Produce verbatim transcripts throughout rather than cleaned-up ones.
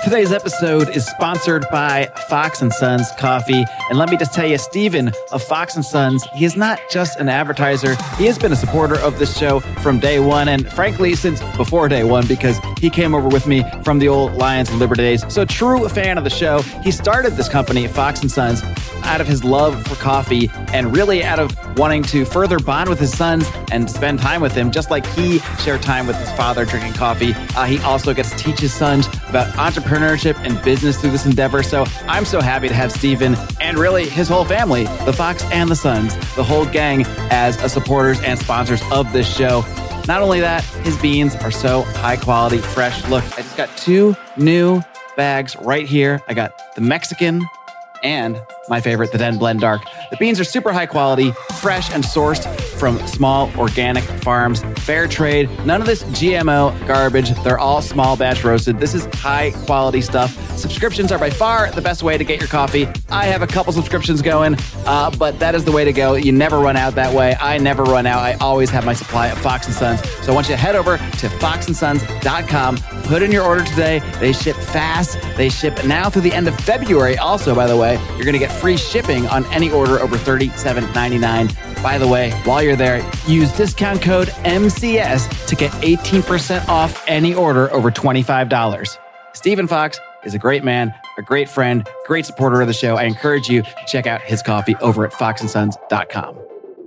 Today's episode is sponsored by Fox and Sons Coffee. And let me just tell you, Steven of Fox and Sons, he is not just an advertiser. He has been a supporter of this show from day one. And frankly, since before day one, because he came over with me from the old Lions and Liberty days. So true fan of the show. He started this company, Fox and Sons, out of his love for coffee and really out of wanting to further bond with his sons and spend time with him, just like he shared time with his father drinking coffee. Uh, he also gets to teach his sons about entrepreneurship and business through this endeavor. So I'm so happy to have Steven and really his whole family, the Fox and the Sons, the whole gang as a supporters and sponsors of this show. Not only that, his beans are so high quality, fresh. Look, I just got two new bags right here. I got the Mexican and my favorite, the Den Blend Dark. The beans are super high quality, fresh and sourced from small organic farms, fair trade, none of this G M O garbage. They're all small batch roasted. This is high quality stuff. Subscriptions are by far the best way to get your coffee. I have a couple subscriptions going, uh, but that is the way to go. You never run out that way. I never run out. I always have my supply of Fox and Sons. So I want you to head over to fox and sons dot com, put in your order today. They ship fast. They ship now through the end of February. Also, by the way, you're going to get free shipping on any order over thirty-seven ninety-nine. By the way, while you're there, use discount code M C S to get eighteen percent off any order over twenty-five dollars. Steven Fox is a great man, a great friend, great supporter of the show. I encourage you to check out his coffee over at fox and sons dot com.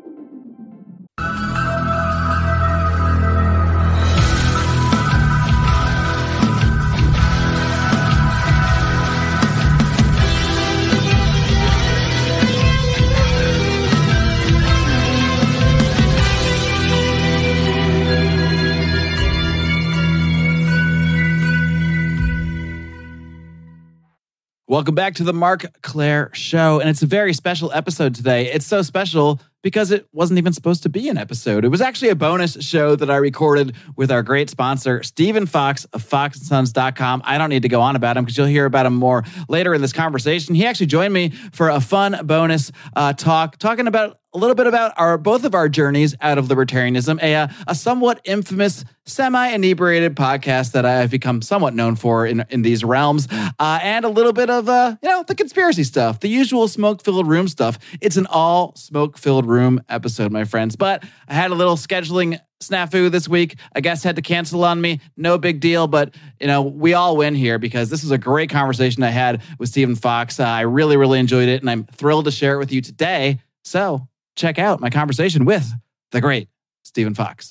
Welcome back to the Mark Claire Show, and it's a very special episode today. It's so special because it wasn't even supposed to be an episode. It was actually a bonus show that I recorded with our great sponsor, Steven Fox of fox and sons dot com. I don't need to go on about him because you'll hear about him more later in this conversation. He actually joined me for a fun bonus uh, talk, talking about a little bit about our both of our journeys out of libertarianism, a, uh, a somewhat infamous, semi-inebriated podcast that I've become somewhat known for in, in these realms, uh, and a little bit of, uh, you know, the conspiracy stuff, the usual smoke-filled room stuff. It's an all smoke-filled room episode, my friends. But I had a little scheduling snafu this week. A guest had to cancel on me. No big deal, but you know, we all win here because this was a great conversation I had with Steven Fox. Uh, I really, really enjoyed it, and I'm thrilled to share it with you today. So check out my conversation with the great Steven Fox.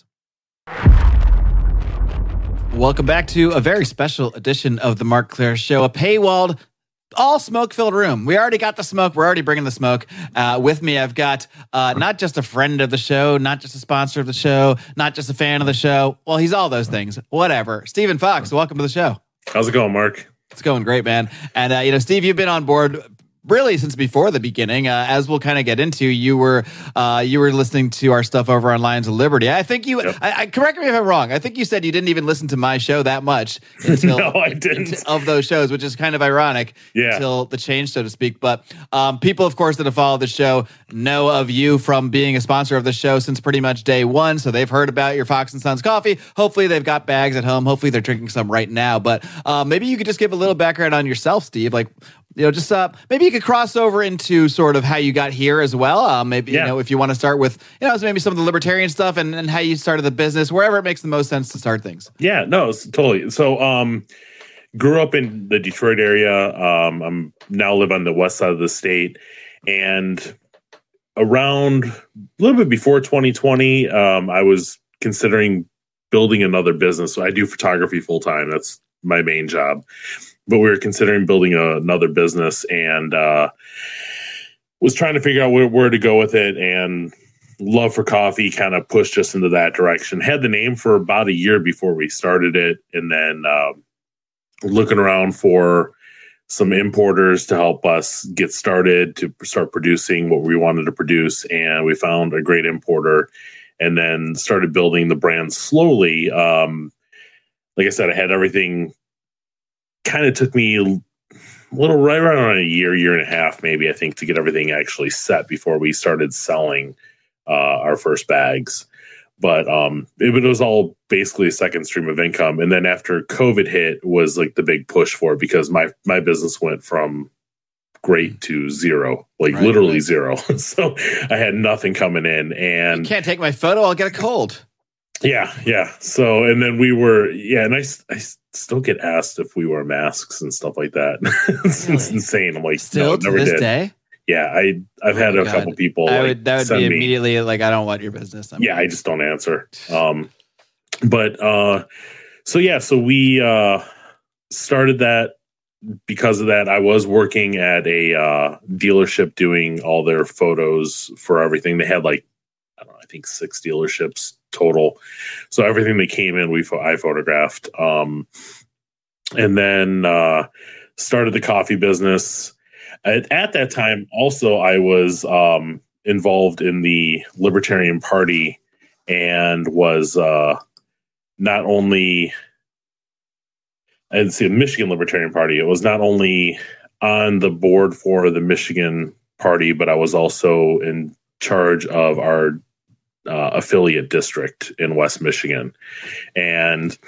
Welcome back to a very special edition of the Mark Claire Show, a paywalled, all smoke-filled room. We already got the smoke. We're already bringing the smoke. Uh, with me, I've got uh, not just a friend of the show, not just a sponsor of the show, not just a fan of the show. Well, he's all those things. Whatever. Steven Fox, welcome to the show. How's it going, Mark? It's going great, man. And, uh, you know, Steve, you've been on board really since before the beginning. Uh, as we'll kind of get into, you were uh, you were listening to our stuff over on Lions of Liberty. I think you, yep. I, I correct me if I'm wrong. I think you said you didn't even listen to my show that much until no, I didn't. Until, of those shows, which is kind of ironic. Yeah. Until the change, so to speak. But um, people, of course, that have followed the show know of you from being a sponsor of the show since pretty much day one. So they've heard about your Fox and Sons coffee. Hopefully, they've got bags at home. Hopefully, they're drinking some right now. But uh, maybe you could just give a little background on yourself, Steve. Like, you know, just uh, maybe you could cross over into sort of how you got here as well. Uh, maybe, yeah. you know, if you want to start with, you know, maybe some of the libertarian stuff and, and how you started the business, wherever it makes the most sense to start things. Yeah, no, totally. So, um, grew up in the Detroit area. Um, I'm now live on the west side of the state, and around a little bit before twenty twenty, um, I was considering building another business. So I do photography full time. That's my main job. But we were considering building a, another business, and uh, was trying to figure out where, where to go with it. And love for coffee kind of pushed us into that direction. Had the name for about a year before we started it, and then uh, looking around for some importers to help us get started to start producing what we wanted to produce. And we found a great importer, and then started building the brand slowly. Um, like I said, I had everything. Kind of took me a little right around a year, year and a half, maybe, I think, to get everything actually set before we started selling uh, our first bags. but um, it, it was all basically a second stream of income. And then after COVID hit was like the big push for it because my my business went from great to zero, like right, literally right. zero. So I had nothing coming in, and you can't take my photo, I'll get a cold. Yeah, yeah. So, and then we were, yeah, and I, I still get asked if we wear masks and stuff like that. it's, really? It's insane. I'm like, still no, to never this did. day? Yeah, I, I've oh had a God. couple people. I like, would, that would be immediately me, like, I don't want your business. I'm yeah, I just don't answer. Um, but, uh, so yeah, so we uh, started that because of that. I was working at a uh, dealership doing all their photos for everything. They had like, I don't know, I think six dealerships total. So everything that came in, we I photographed. Um, and then uh, started the coffee business. At, at that time, also, I was um, involved in the Libertarian Party and was uh, not only, I'd say, the Michigan Libertarian Party. It was not only on the board for the Michigan Party, but I was also in charge of our Uh, affiliate district in West Michigan. And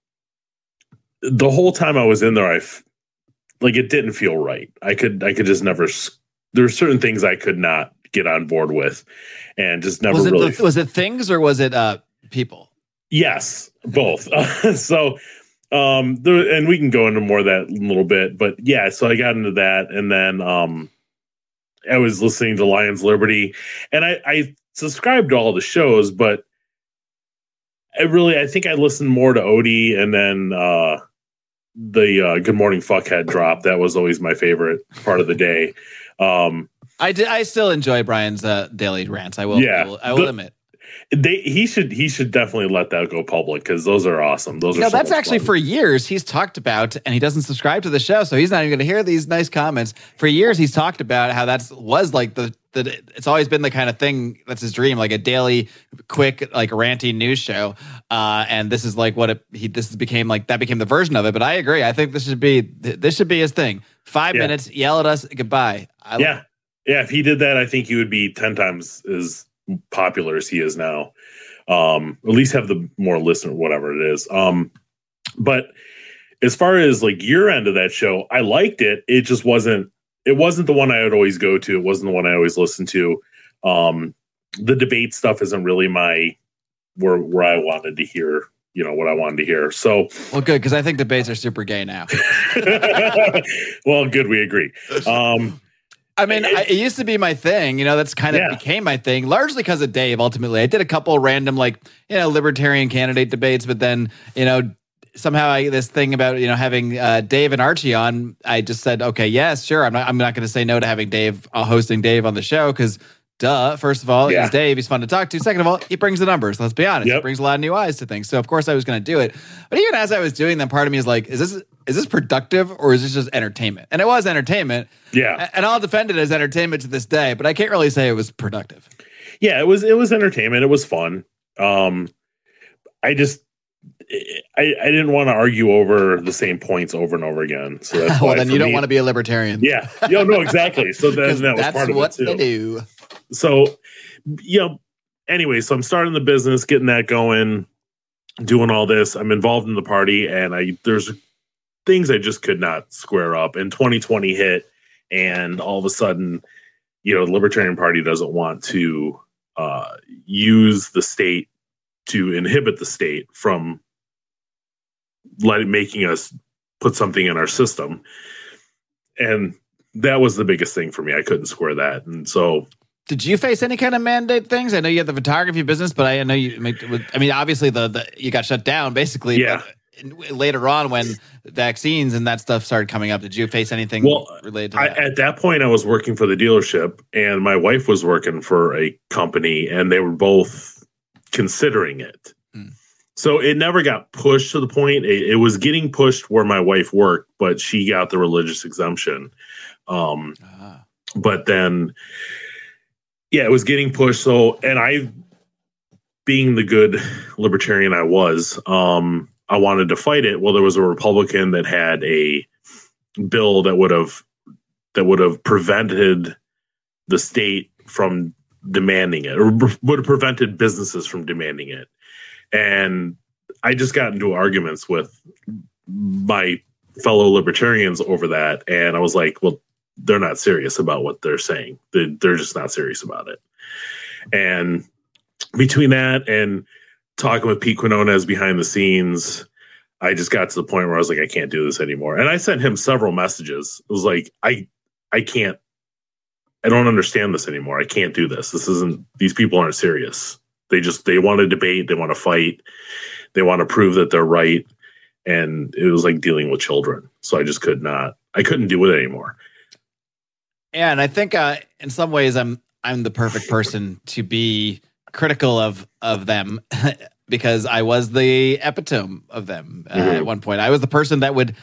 the whole time I was in there, I f- like, it didn't feel right. I could, I could just never, there were certain things I could not get on board with and just never was it really. The, was it things or was it uh, people? Yes, both. so, um, there, and we can go into more of that in a little bit, but yeah, so I got into that, and then um, I was listening to Lions Liberty, and I, I subscribed to all the shows, but I really, I think I listened more to Odie, and then uh, the uh, Good Morning Fuckhead drop. That was always my favorite part of the day. Um, I did, I still enjoy Brian's uh, daily rants. I will, yeah, I will, I will the, admit. They, he should he should definitely let that go public because those are awesome. Those you are know, so that's actually fun. For years he's talked about, and he doesn't subscribe to the show, so he's not even going to hear these nice comments. For years he's talked about how that's was like the the it's always been the kind of thing that's his dream, like a daily, quick, like ranty news show. Uh, and this is like what it, he this became like that became the version of it. But I agree. I think this should be this should be his thing. Five yeah. minutes, yell at us, goodbye. I yeah, yeah. If he did that, I think he would be ten times as popular as he is now. Um, at least have the more listener, whatever it is. Um, but as far as like your end of that show, I liked it. It just wasn't, it wasn't the one I would always go to. It wasn't the one I always listen to. Um, the debate stuff isn't really my, where, where I wanted to hear, you know, what I wanted to hear. So, well, good. Cause I think debates are super gay now. Well, good. We agree. Um, I mean, I, it used to be my thing, you know, that's kind of yeah. became my thing, largely because of Dave, ultimately. I did a couple random, like, you know, libertarian candidate debates, but then, you know, somehow I, this thing about, you know, having uh, Dave and Archie on, I just said, okay, yes, sure. I'm not, I'm not going to say no to having Dave, uh, hosting Dave on the show, because duh, first of all, yeah. he's Dave, he's fun to talk to. Second of all, he brings the numbers, let's be honest. Yep. He brings a lot of new eyes to things. So, of course, I was going to do it. But even as I was doing them, part of me is like, is this is this productive or is this just entertainment? And it was entertainment. Yeah. And I'll defend it as entertainment to this day, but I can't really say it was productive. Yeah, it was it was entertainment. It was fun. Um, I just I, I didn't want to argue over the same points over and over again. So that's well, why then you don't me, want to be a libertarian. Yeah. No, no, exactly. So then that was that's part of what it too. They do. So, you know, anyway, so I'm starting the business, getting that going, doing all this. I'm involved in the party, and I there's things I just could not square up. And twenty twenty hit, and all of a sudden, you know, the Libertarian Party doesn't want to uh, use the state to inhibit the state from letting making us put something in our system. And that was the biggest thing for me. I couldn't square that. And so, did you face any kind of mandate things? I know you had the photography business, but I know you, I mean, obviously the, the you got shut down basically. Yeah. Later on when vaccines and that stuff started coming up, did you face anything well, related to I, that? At that point, I was working for the dealership, and my wife was working for a company, and they were both considering it. Hmm. So it never got pushed to the point. It, it was getting pushed where my wife worked, but she got the religious exemption. Um, ah. But then, yeah, it was getting pushed. So, and I, being the good libertarian I was, um, I wanted to fight it. Well, there was a Republican that had a bill that would have that would have prevented the state from demanding it, or would have prevented businesses from demanding it. And I just got into arguments with my fellow libertarians over that. And I was like, well, they're not serious about what they're saying. They're just not serious about it. And between that and talking with Pete Quinones behind the scenes, I just got to the point where I was like, I can't do this anymore. And I sent him several messages. It was like, I, I can't, I don't understand this anymore. I can't do this. This isn't, these people aren't serious. They just, they want to debate. They want to fight. They want to prove that they're right. And it was like dealing with children. So I just could not, I couldn't do it anymore. Yeah. And I think uh, in some ways I'm, I'm the perfect person to be critical of, of them because I was the epitome of them uh, mm-hmm. at one point. I was the person that would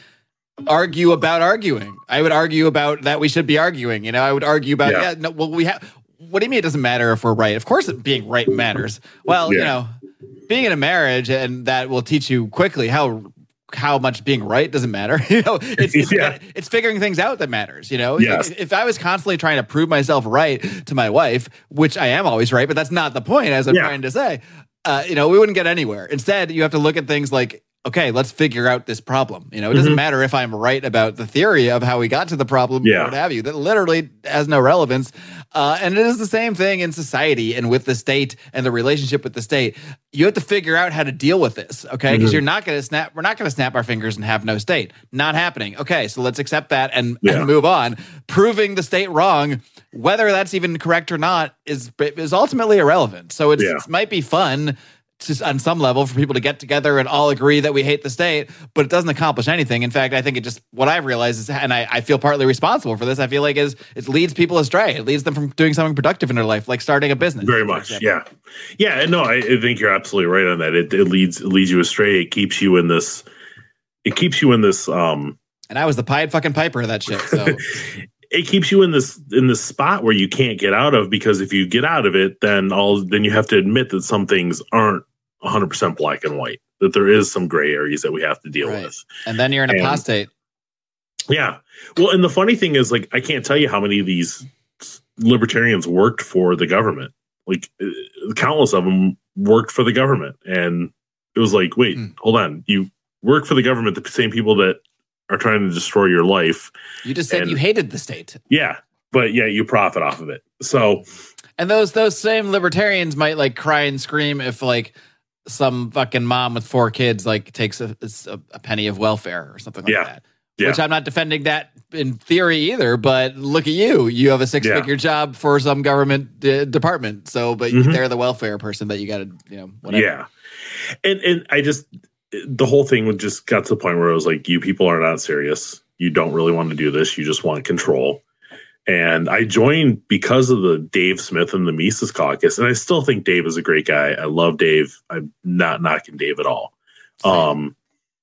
argue about arguing. I would argue about that we should be arguing. You know, I would argue about, yeah, yeah no, well, we have, what do you mean it doesn't matter if we're right? Of course being right matters. Well, yeah. you know, being in a marriage, and that will teach you quickly how how much being right doesn't matter. You know, it's it's, yeah. it's figuring things out that matters. You know, yes. if, if I was constantly trying to prove myself right to my wife, which I am always right, but that's not the point, as I'm yeah. trying to say, uh, you know, we wouldn't get anywhere. Instead, you have to look at things like, okay, let's figure out this problem. You know, it doesn't mm-hmm. matter if I'm right about the theory of how we got to the problem yeah. or what have you. That literally has no relevance. Uh, and it is the same thing in society and with the state and the relationship with the state. You have to figure out how to deal with this, okay? Because mm-hmm. you're not going to snap. We're not going to snap our fingers and have no state. Not happening. Okay, so let's accept that and, yeah. and move on. Proving the state wrong, whether that's even correct or not, is is ultimately irrelevant. So it's, yeah. it might be fun to, on some level, for people to get together and all agree that we hate the state, but it doesn't accomplish anything. In fact, I think it just, what I've realized is, and I, I feel partly responsible for this, I feel like is it leads people astray. It leads them from doing something productive in their life, like starting a business. Very much, yeah. Yeah, no, I, I think you're absolutely right on that. It, it leads it leads you astray. It keeps you in this, it keeps you in this. Um, and I was the Pied fucking Piper of that shit, so... It keeps you in this in this spot where you can't get out of, because if you get out of it, then all then you have to admit that some things aren't one hundred percent black and white, that there is some gray areas that we have to deal right. with. And then you're an and, apostate. Yeah. Well, and the funny thing is, like, I can't tell you how many of these libertarians worked for the government. Like, countless of them worked for the government. And it was like, wait, mm. hold on. You work for the government, the same people that are trying to destroy your life. You just said and, you hated the state. Yeah. But yeah, you profit off of it. So, and those those same libertarians might like cry and scream if like some fucking mom with four kids like takes a, a, a penny of welfare or something like yeah. that. Yeah. Which I'm not defending that in theory either, but look at you. You have a six figure yeah. job for some government uh, department. So, but mm-hmm. they're the welfare person that you got to, you know, whatever. Yeah. And and I just, the whole thing just got to the point where it was like, you people are not serious. You don't really want to do this. You just want control. And I joined because of the Dave Smith and the Mises Caucus. And I still think Dave is a great guy. I love Dave. I'm not knocking Dave at all. Same. Um,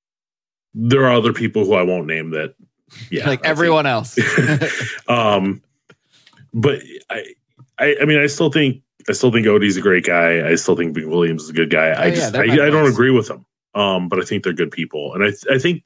there are other people who I won't name that. Yeah. Like I everyone think. else. um, but I, I, I mean, I still think, I still think Odie's a great guy. I still think Big Williams is a good guy. Oh, I just, yeah, I, I don't agree with them. Um, but I think they're good people. And I, I think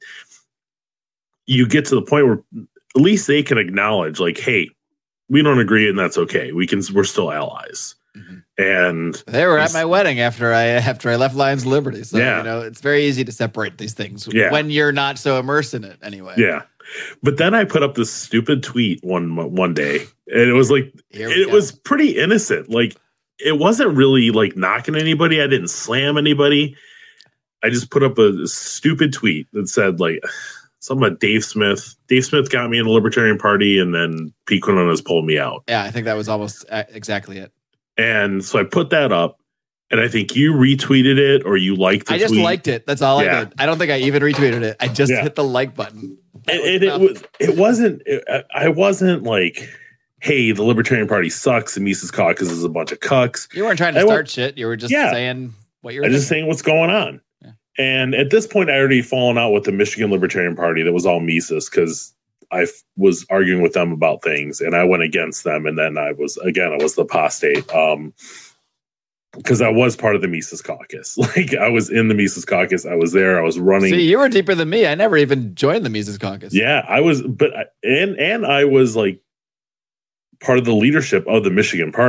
you get to the point where at least they can acknowledge, like, hey, we don't agree, and that's okay. We can, we're still allies. Mm-hmm. And they were at my wedding after I after I left Lions of Liberty. So yeah. you know, it's very easy to separate these things yeah. when you're not so immersed in it anyway. Yeah. But then I put up this stupid tweet one one day, and it was like it go. was pretty innocent. Like, it wasn't really like knocking anybody. I didn't slam anybody. I just put up a, a stupid tweet that said, like, something about Dave Smith. Dave Smith got me in the Libertarian Party, and then Pete Quinones pulled me out. Yeah, I think that was almost exactly it. And so I put that up, and I think you retweeted it or you liked the I just tweet. liked it. That's all yeah. I did. I don't think I even retweeted it. I just yeah. hit the like button. And, and it was it wasn't it, I wasn't like, hey, the Libertarian Party sucks and Mises Caucus is a bunch of cucks. You weren't trying to I start went, shit. You were just yeah. saying what you're I was just saying what's going on. Yeah. And at this point, I already fallen out with the Michigan Libertarian Party that was all Mises, because I f- was arguing with them about things, and I went against them. And then I was, again, I was the apostate. Um, because I was part of the Mises Caucus. Like, I was in the Mises Caucus. I was there. I was running. See, you were deeper than me. I never even joined the Mises Caucus. Yeah, I was, but I, and and I was like part of the leadership of the Michigan Party.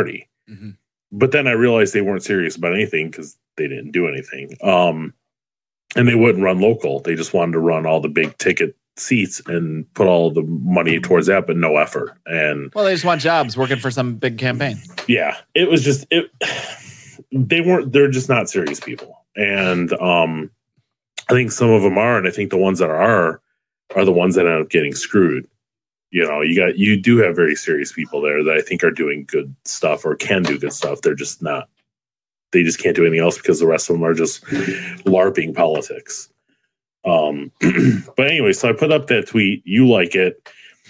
Mm-hmm. But then I realized they weren't serious about anything because they didn't do anything. Um, and they wouldn't run local. They just wanted to run all the big ticket seats and put all the money towards that, but no effort. And well, they just want jobs working for some big campaign. Yeah, it was just it. They weren't. They're just not serious people, and um, I think some of them are, and I think the ones that are are the ones that end up getting screwed. You know, you got you do have very serious people there that I think are doing good stuff or can do good stuff. They're just not. They just can't do anything else because the rest of them are just LARPing politics. Um, but anyway, so I put up that tweet. You like it.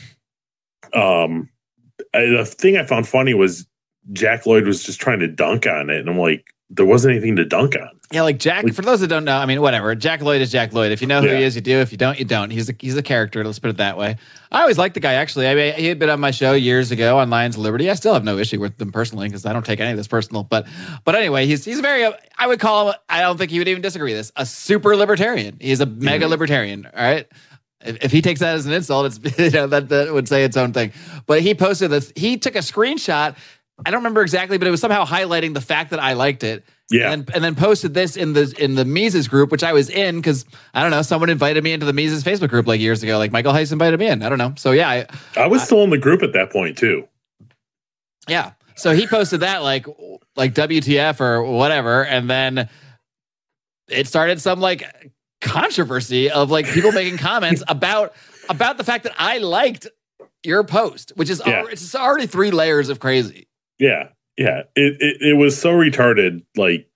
Um, I, the thing I found funny was Jack Lloyd was just trying to dunk on it. And I'm like, there wasn't anything to dunk on. Yeah, like Jack, like, for those that don't know, I mean, whatever. Jack Lloyd is Jack Lloyd. If you know who yeah. he is, you do. If you don't, you don't. He's a, he's a character. Let's put it that way. I always liked the guy, actually. I mean, he had been on my show years ago on Lions of Liberty. I still have no issue with them personally because I don't take any of this personal. But but anyway, he's he's very, I would call him, I don't think he would even disagree with this, a super libertarian. He's a mega mm-hmm. libertarian, all right? If, if he takes that as an insult, it's you know that, that would say its own thing. But he posted this, he took a screenshot. I don't remember exactly, but it was somehow highlighting the fact that I liked it. Yeah, and, and then posted this in the in the Mises group, which I was in because I don't know, someone invited me into the Mises Facebook group like years ago. Like Michael Heiss invited me in. I don't know. So yeah, I, I was I, still in the group at that point too. Yeah. So he posted that like like W T F or whatever, and then it started some like controversy of like people making comments about about the fact that I liked your post, which is yeah. already, it's already three layers of crazy. Yeah. Yeah, it, it it was so retarded, like,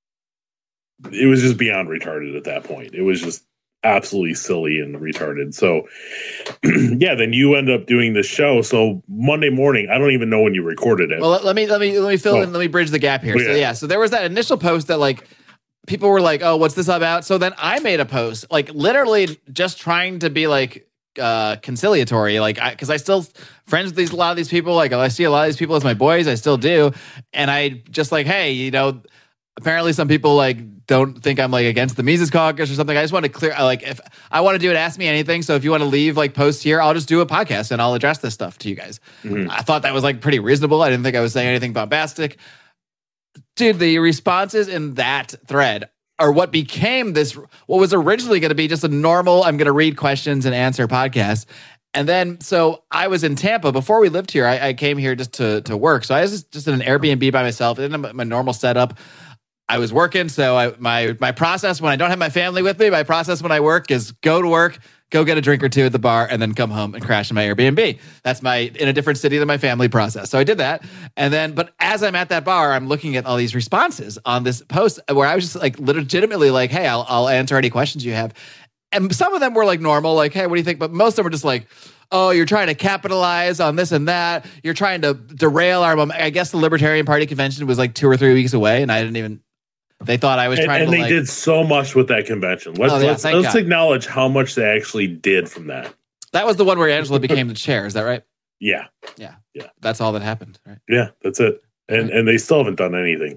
it was just beyond retarded at that point. It was just absolutely silly and retarded. So, yeah, then you end up doing the show. So Monday morning, I don't even know when you recorded it. Well, let, let me let me let me fill oh. in, let me bridge the gap here. Oh, yeah. So yeah, so there was that initial post that like people were like, "Oh, what's this about?" So then I made a post, like literally just trying to be like uh conciliatory, like I because I still friends with these a lot of these people, like I see a lot of these people as my boys, I still do, and I just like, hey, you know, apparently some people like don't think I'm like against the Mises Caucus or something. I just want to clear, like, if I want to do it, ask me anything. So if you want to leave like posts here, I'll just do a podcast and I'll address this stuff to you guys. Mm-hmm. I thought that was like pretty reasonable. I didn't think I was saying anything bombastic. Dude, the responses in that thread or what became this, what was originally going to be just a normal, I'm going to read questions and answer podcast. And then, so I was in Tampa. Before we lived here, I, I came here just to to work. So I was just, just in an Airbnb by myself. I didn't have my normal setup. I was working. So I, my my process when I don't have my family with me, my process when I work is go to work, go get a drink or two at the bar, and then come home and crash in my Airbnb. That's my, in a different city than my family process. So I did that. And then, but as I'm at that bar, I'm looking at all these responses on this post where I was just like legitimately like, hey, I'll, I'll answer any questions you have. And some of them were like normal, like, hey, what do you think? But most of them were just like, oh, you're trying to capitalize on this and that. You're trying to derail our moment. I guess the Libertarian Party convention was like two or three weeks away, and I didn't even, they thought I was trying and, and to And they like, did so much with that convention. Let's, oh, yeah, let's, let's acknowledge how much they actually did from that. That was the one where Angela became the chair. Is that right? Yeah. Yeah. Yeah. That's all that happened, right? Yeah, that's it. And right. and they still haven't done anything.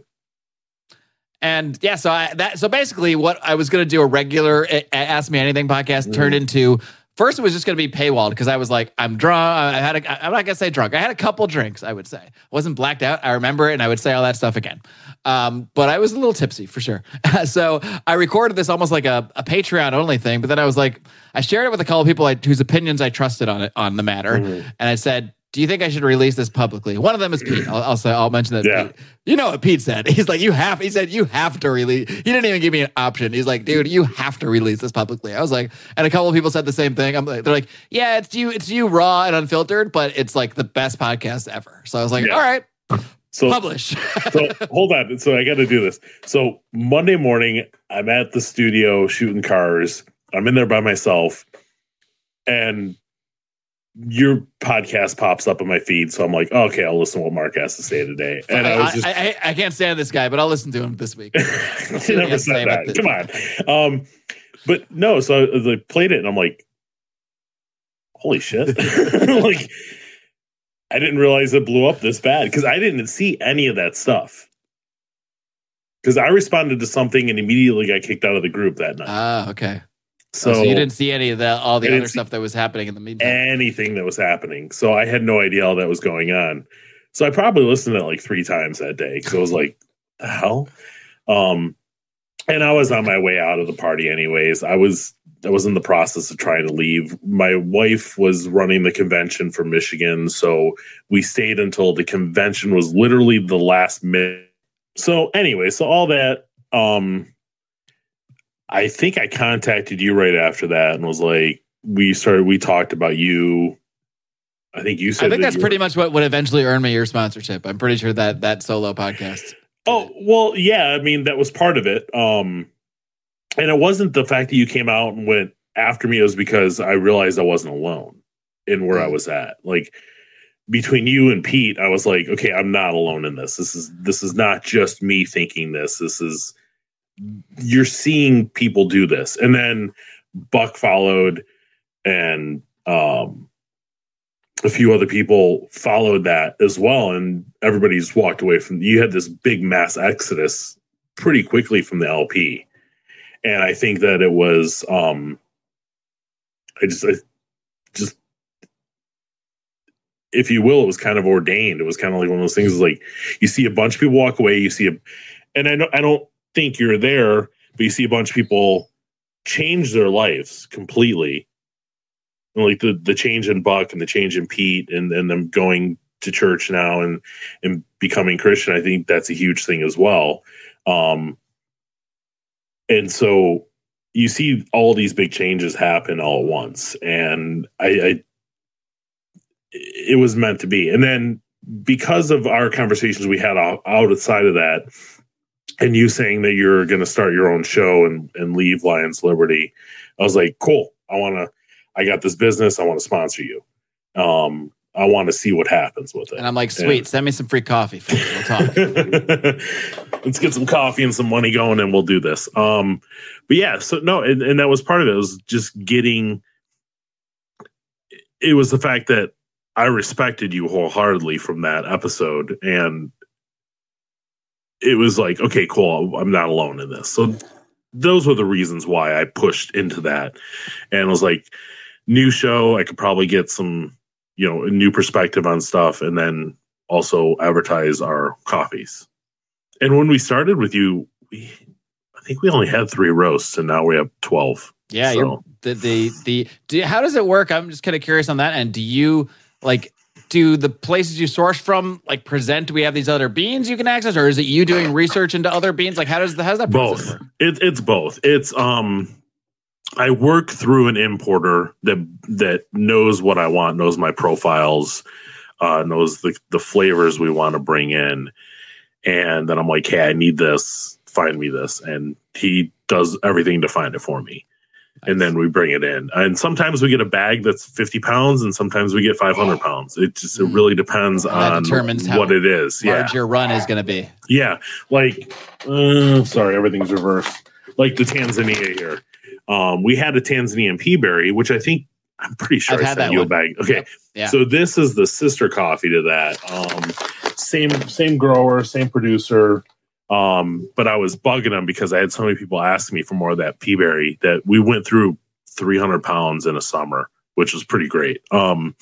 And yeah, so I, that so basically what I was going to do a regular Ask Me Anything podcast mm. turned into, first it was just going to be paywalled because I was like, I'm drunk. I had a, I'm not going to say drunk. I had a couple drinks, I would say. I wasn't blacked out. I remember it, and I would say all that stuff again. Um, but I was a little tipsy for sure. So I recorded this almost like a, a Patreon only thing. But then I was like, I shared it with a couple of people I, whose opinions I trusted on it on the matter, mm. and I said, do you think I should release this publicly? One of them is Pete. I'll, I'll say, I'll mention that. Yeah. Pete. You know what Pete said? He's like, you have, he said, you have to release. He didn't even give me an option. He's like, dude, you have to release this publicly. I was like, and a couple of people said the same thing. I'm like, they're like, yeah, it's you, it's you raw and unfiltered, but it's like the best podcast ever. So I was like, yeah. all right, so, publish. So hold on. So I got to do this. So Monday morning, I'm at the studio shooting cars. I'm in there by myself, and your podcast pops up on my feed, so I'm like, oh, okay, I'll listen to what Mark has to say today. And I, I was just, I, I, I can't stand this guy, but I'll listen to him this week. I never said that. Come on, um, but no. So I played it, and I'm like, holy shit! Like, I didn't realize it blew up this bad because I didn't see any of that stuff. Because I responded to something and immediately got kicked out of the group that night. Ah, okay. So, oh, so you didn't see any of the all the other stuff that was happening in the meantime. Anything that was happening. So I had no idea all that was going on. So I probably listened to it like three times that day because I was like, the hell? Um, and I was on my way out of the party anyways. I was I was in the process of trying to leave. My wife was running the convention for Michigan, so we stayed until the convention was literally the last minute. So anyway, so all that, um, I think I contacted you right after that and was like, we started, we talked about you. I think you said I think that that's pretty much what would eventually earn me your sponsorship. I'm pretty sure that that solo podcast. Oh, well, yeah. I mean, that was part of it. Um, and it wasn't the fact that you came out and went after me. It was because I realized I wasn't alone in where mm. I was at. Like between you and Pete, I was like, okay, I'm not alone in this. This is, this is not just me thinking this. This is, you're seeing people do this. And then Buck followed and, um, a few other people followed that as well, and everybody just walked away from. You had this big mass exodus pretty quickly from the L P, and I think that it was, um, I just, I just, if you will, it was kind of ordained. It was kind of like one of those things. Like you see a bunch of people walk away, you see a, and I don't, I don't think you're there, but you see a bunch of people change their lives completely. Like the, the change in Buck and the change in Pete and, and them going to church now and, and becoming Christian, I think that's a huge thing as well. Um, and so you see all these big changes happen all at once. And I, I it was meant to be. And then because of our conversations we had out, outside of that, and you saying that you're going to start your own show and, and leave Lions Liberty, I was like, cool. I want to, I got this business. I want to sponsor you. Um, I want to see what happens with it. And I'm like, sweet, and, send me some free coffee. We'll talk. Let's get some coffee and some money going and we'll do this. Um, but yeah, so no, and, and that was part of it. It was just getting, it was the fact that I respected you wholeheartedly from that episode. And it was like, okay, cool. I'm not alone in this. So those were the reasons why I pushed into that and was like, new show. I could probably get some, you know, a new perspective on stuff and then also advertise our coffees. And when we started with you, we, I think we only had three roasts and now we have twelve. Yeah. So. You're, the, the, the, do, how does it work? I'm just kind of curious on that. And do you like, do the places you source from like present, do we have these other beans you can access, or is it you doing research into other beans? Like how does the, how's that process both work? It, it's both. It's, um, I work through an importer that that knows what I want, knows my profiles, uh, knows the, the flavors we want to bring in. And then I'm like, hey, I need this. Find me this. And he does everything to find it for me. Nice. And then we bring it in. And sometimes we get a bag that's fifty pounds and sometimes we get five hundred pounds. It just it really depends and on determines what it is. Large yeah. your run is going to be. Yeah. Like, uh, sorry, everything's reversed. Like the Tanzania here. Um, we had a Tanzanian Peaberry, which I think I'm pretty sure I've I sent you one. a bag. Okay, yep. Yeah. So this is the sister coffee to that. Um, same same grower, same producer. Um, but I was bugging them because I had so many people asking me for more of that Peaberry that we went through three hundred pounds in a summer, which was pretty great. Um,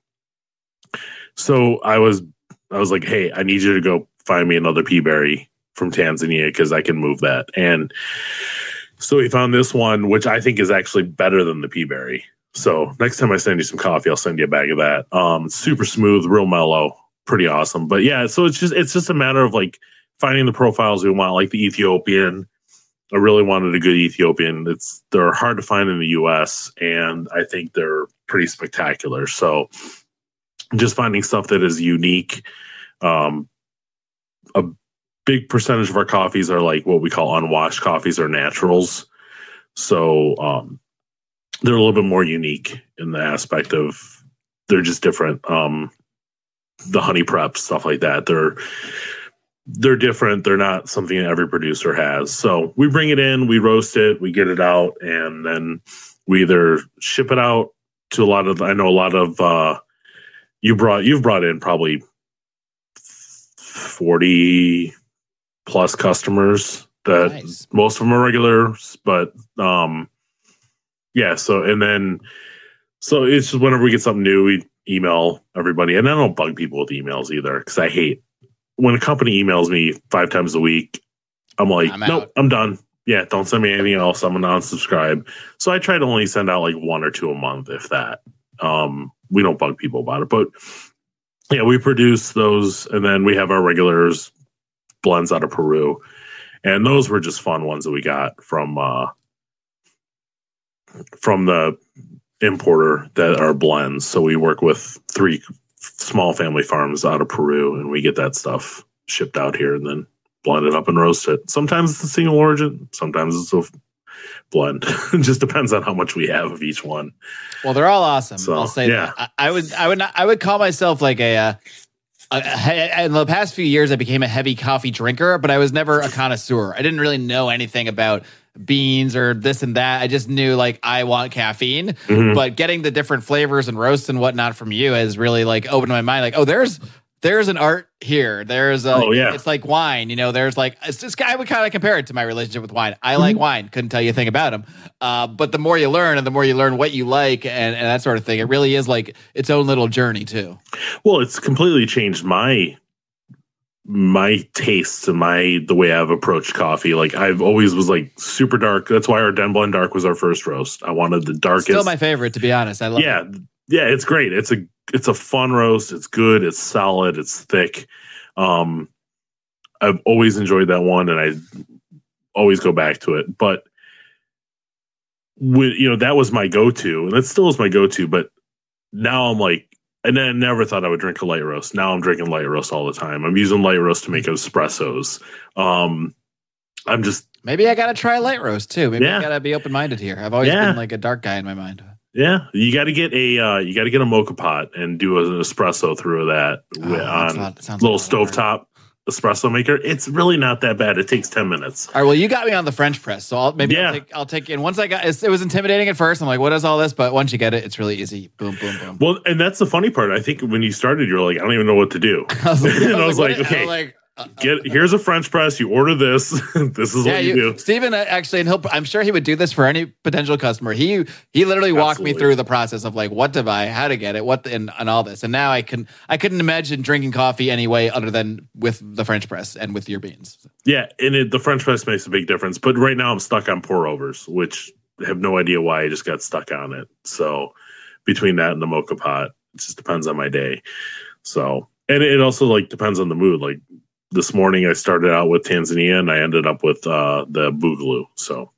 so I was I was like, hey, I need you to go find me another Peaberry from Tanzania because I can move that. And so he found this one, which I think is actually better than the Peaberry. So next time I send you some coffee, I'll send you a bag of that. Um, super smooth, real mellow, pretty awesome. But yeah, so it's just it's just a matter of like finding the profiles we want, like the Ethiopian. I really wanted a good Ethiopian. It's they're hard to find in the U S and I think they're pretty spectacular. So just finding stuff that is unique. Um, a big percentage of our coffees are like what we call unwashed coffees or naturals. So um, they're a little bit more unique in the aspect of they're just different. Um, the honey prep, stuff like that. They're, they're different. They're not something that every producer has. So we bring it in, we roast it, we get it out, and then we either ship it out to a lot of, I know a lot of, uh, you brought, you've brought in probably forty plus customers that nice. Most of them are regulars, but um, yeah. So, and then So it's just whenever we get something new, we email everybody. And I don't bug people with emails either because I hate when a company emails me five times a week. I'm like, I'm nope, out. I'm done. Yeah, don't send me anything else. I'm going to unsubscribe. So I try to only send out like one or two a month, if that. Um, we don't bug people about it. But yeah, we produce those. And then we have our regulars blends out of Peru. And those were just fun ones that we got from uh, from the importer that are blends. So we work with three small family farms out of Peru, and we get that stuff shipped out here and then blend it up and roast it. Sometimes it's a single origin, sometimes it's a blend. It just depends on how much we have of each one. Well, they're all awesome. So, I'll say yeah. that. I, I would, I would, not, I would call myself like a. Uh, a, a, in the past few years, I became a heavy coffee drinker, but I was never a connoisseur. I didn't really know anything about beans or this and that. I just knew like I want caffeine, mm-hmm. but getting the different flavors and roasts and whatnot from you has really like opened my mind. Like, oh, there's there's an art here. There's a, oh yeah, it's like wine. You know, there's like it's just I would kind of compare it to my relationship with wine. I mm-hmm. like wine. Couldn't tell you a thing about them. Uh, but the more you learn, and the more you learn what you like and, and that sort of thing, it really is like its own little journey too. Well, it's completely changed my. my tastes and my the way I've approached coffee. Like I've always was like super dark. That's why our Den Blend Dark was our first roast. I wanted the darkest. Still my favorite, to be honest. I love yeah, it. Yeah, it's great. It's a it's a fun roast. It's good. It's solid. It's thick. Um, I've always enjoyed that one, and I always go back to it. But with you know that was my go to, and that still is my go to. But now I'm like. And I never thought I would drink a light roast. Now I'm drinking light roast all the time. I'm using light roast to make espressos. Um, I'm just maybe I gotta try light roast too. Maybe yeah. I gotta be open minded here. I've always yeah. been like a dark guy in my mind. Yeah, you got to get a uh, you got to get a mocha pot and do an espresso through that oh, on not, that little stovetop espresso maker. It's really not that bad. It takes ten minutes. All right. Well, you got me on the French press, so I'll, maybe yeah. I'll take. I'll take in once I got. It was intimidating at first. I'm like, what is all this? But once you get it, it's really easy. Boom, boom, boom. Well, and that's the funny part. I think when you started, you're like, I don't even know what to do. I was like, and I was like, like okay. Like, uh, Get here's a French press. You order this. This is yeah, what you, you do. Steven actually, and he'll. I'm sure he would do this for any potential customer. He he literally walked Absolutely. me through the process of like what to buy, how to get it, what and, and all this. And now I can I couldn't imagine drinking coffee any way other than with the French press and with your beans. Yeah, and it, the French press makes a big difference. But right now I'm stuck on pour overs, which I have no idea why I just got stuck on it. So between that and the mocha pot, it just depends on my day. So and it also like depends on the mood. Like. This morning I started out with Tanzania and I ended up with uh, the Boogaloo. So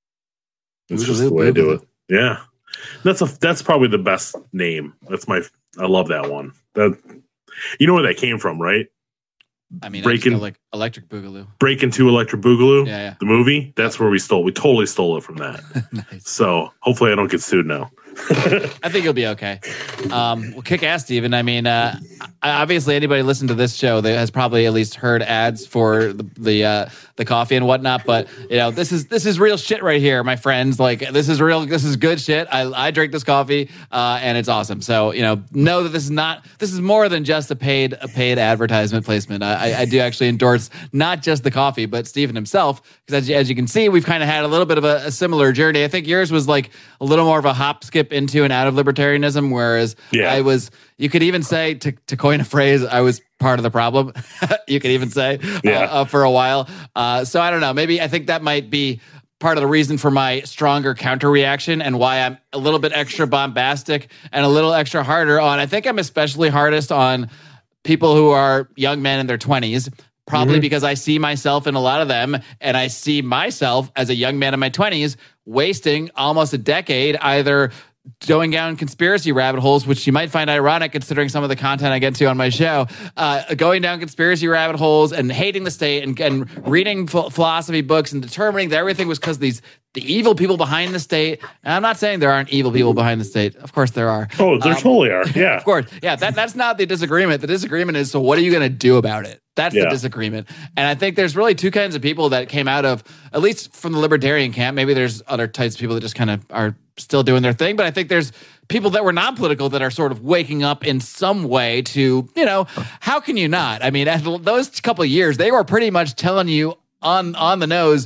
it's just the way Boogaloo. I do it. Yeah. That's a that's probably the best name. That's my I love that one. That you know where that came from, right? I mean Breaking like Electric Boogaloo. Breaking to Electric Boogaloo. Yeah, yeah. The movie. That's yeah. where we stole. We totally stole it from that. Nice. So hopefully I don't get sued now. I think you'll be okay. Um, well, kick ass, Steven. I mean, uh, obviously, anybody listening to this show that has probably at least heard ads for the the, uh, the coffee and whatnot. But you know, this is this is real shit right here, my friends. Like, this is real. This is good shit. I I drink this coffee, uh, and it's awesome. So you know, know that this is not. This is more than just a paid a paid advertisement placement. I, I do actually endorse not just the coffee, but Steven himself, because as, as you can see, we've kind of had a little bit of a, a similar journey. I think yours was like a little more of a hop skip into and out of libertarianism, whereas yeah. I was, you could even say, to, to coin a phrase, I was part of the problem. You could even say yeah. uh, uh, for a while. Uh, so I don't know, maybe I think that might be part of the reason for my stronger counter reaction and why I'm a little bit extra bombastic and a little extra harder on, I think I'm especially hardest on people who are young men in their twenties, probably mm-hmm. because I see myself in a lot of them, and I see myself as a young man in my twenties wasting almost a decade either going down conspiracy rabbit holes, which you might find ironic considering some of the content I get to on my show, uh, going down conspiracy rabbit holes and hating the state and, and reading ph- philosophy books and determining that everything was because these the evil people behind the state. And I'm not saying there aren't evil people behind the state. Of course there are. Oh, there um, totally are. Yeah. Of course. Yeah, that, that's not the disagreement. The disagreement is, so what are you going to do about it? That's yeah. the disagreement. And I think there's really two kinds of people that came out of, at least from the libertarian camp. Maybe there's other types of people that just kind of are still doing their thing. But I think there's people that were non-political that are sort of waking up in some way to, you know, how can you not? I mean, those couple of years, they were pretty much telling you on, on the nose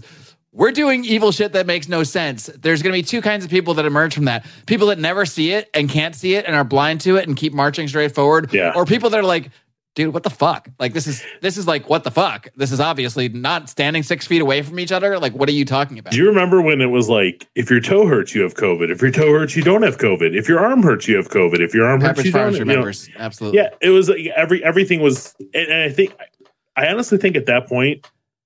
we're doing evil shit that makes no sense. There's going to be two kinds of people that emerge from that. People that never see it and can't see it and are blind to it and keep marching straight forward. Yeah. Or people that are like, dude, what the fuck? Like, this is this is like, what the fuck? This is obviously not standing six feet away from each other. Like, what are you talking about? Do you remember when it was like, if your toe hurts, you have COVID. If your toe hurts, you don't have COVID. If your arm hurts, you have COVID. If your arm hurts, you don't. Remembers. You know? Absolutely. Yeah, it was like every everything was, and, and I think, I honestly think at that point,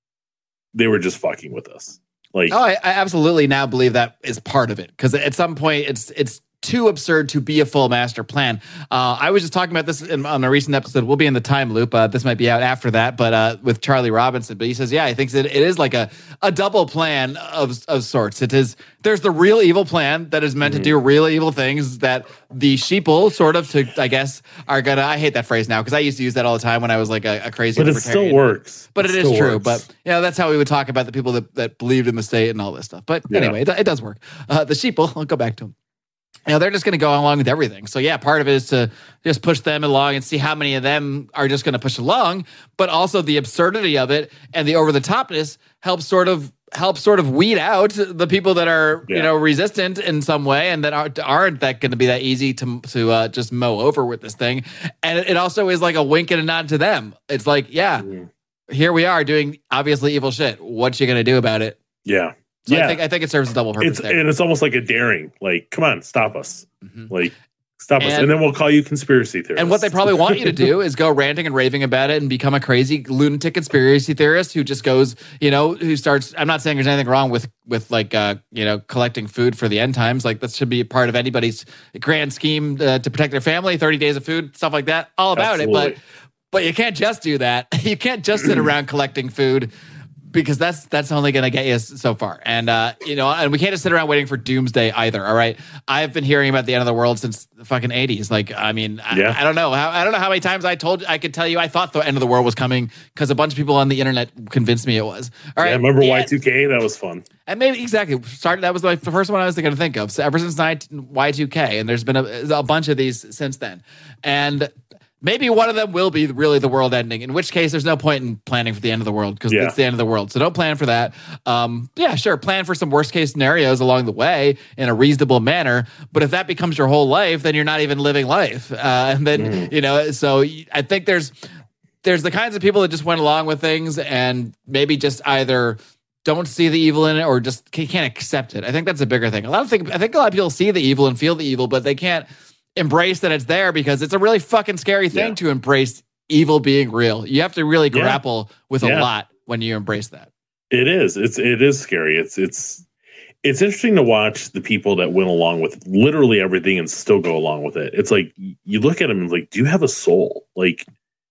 they were just fucking with us. Like, oh, I, I absolutely now believe that is part of it, because at some point it's it's too absurd to be a full master plan. Uh, I was just talking about this in, on a recent episode. We'll be in the time loop. Uh, this might be out after that, but uh, with Charlie Robinson. But he says, yeah, he thinks it, it is like a, a double plan of of sorts. It is there's the real evil plan that is meant mm-hmm. to do real evil things that the sheeple sort of to I guess are gonna. I hate that phrase now because I used to use that all the time when I was like a, a crazy. But it still works. But it, it is true. Works. But you know that's how we would talk about the people that, that believed in the state and all this stuff. But yeah. anyway, it, it does work. Uh, the sheeple. I'll go back to them. You know, they're just going to go along with everything. So, yeah, part of it is to just push them along and see how many of them are just going to push along. But also the absurdity of it and the over-the-topness helps sort of help sort of weed out the people that are, yeah. you know, resistant in some way and that aren't, aren't that going to be that easy to to uh, just mow over with this thing. And it also is like a wink and a nod to them. It's like, yeah, mm. here we are doing obviously evil shit. What you going to do about it? Yeah. So yeah. I think I think it serves a double purpose it's, there. And it's almost like a daring. Like, come on, stop us. Mm-hmm. Like, stop and, us. And then we'll call you conspiracy theorists. And what they probably want you to do is go ranting and raving about it and become a crazy lunatic conspiracy theorist who just goes, you know, who starts, I'm not saying there's anything wrong with, with like, uh, you know, collecting food for the end times. Like, that should be a part of anybody's grand scheme uh, to protect their family, thirty days of food, stuff like that. All about Absolutely. it. But, but you can't just do that. You can't just sit around collecting food. Because that's that's only going to get you so far. And, uh, you know, and we can't just sit around waiting for doomsday either, all right? I've been hearing about the end of the world since the fucking eighties. Like, I mean, yeah. I, I don't know. How, I don't know how many times I told I could tell you I thought the end of the world was coming because a bunch of people on the internet convinced me it was. All right. Yeah, remember Y two K? That was fun. And maybe, exactly. Started, that was like the first one I was going to think of. So ever since Y two K, and there's been a, a bunch of these since then. And maybe one of them will be really the world ending, in which case there's no point in planning for the end of the world because yeah. it's the end of the world. So don't plan for that. Um, yeah, sure. Plan for some worst case scenarios along the way in a reasonable manner. But if that becomes your whole life, then you're not even living life. Uh, and then, mm. you know, so I think there's, there's the kinds of people that just went along with things and maybe just either don't see the evil in it or just can't accept it. I think that's a bigger thing. A lot of things, I think a lot of people see the evil and feel the evil, but they can't embrace that it's there because it's a really fucking scary thing yeah. to embrace evil being real. You have to really yeah. grapple with a yeah. lot when you embrace that. It is. It's it is scary. It's it's it's interesting to watch the people that went along with literally everything and still go along with it. It's like you look at them and like, do you have a soul? Like,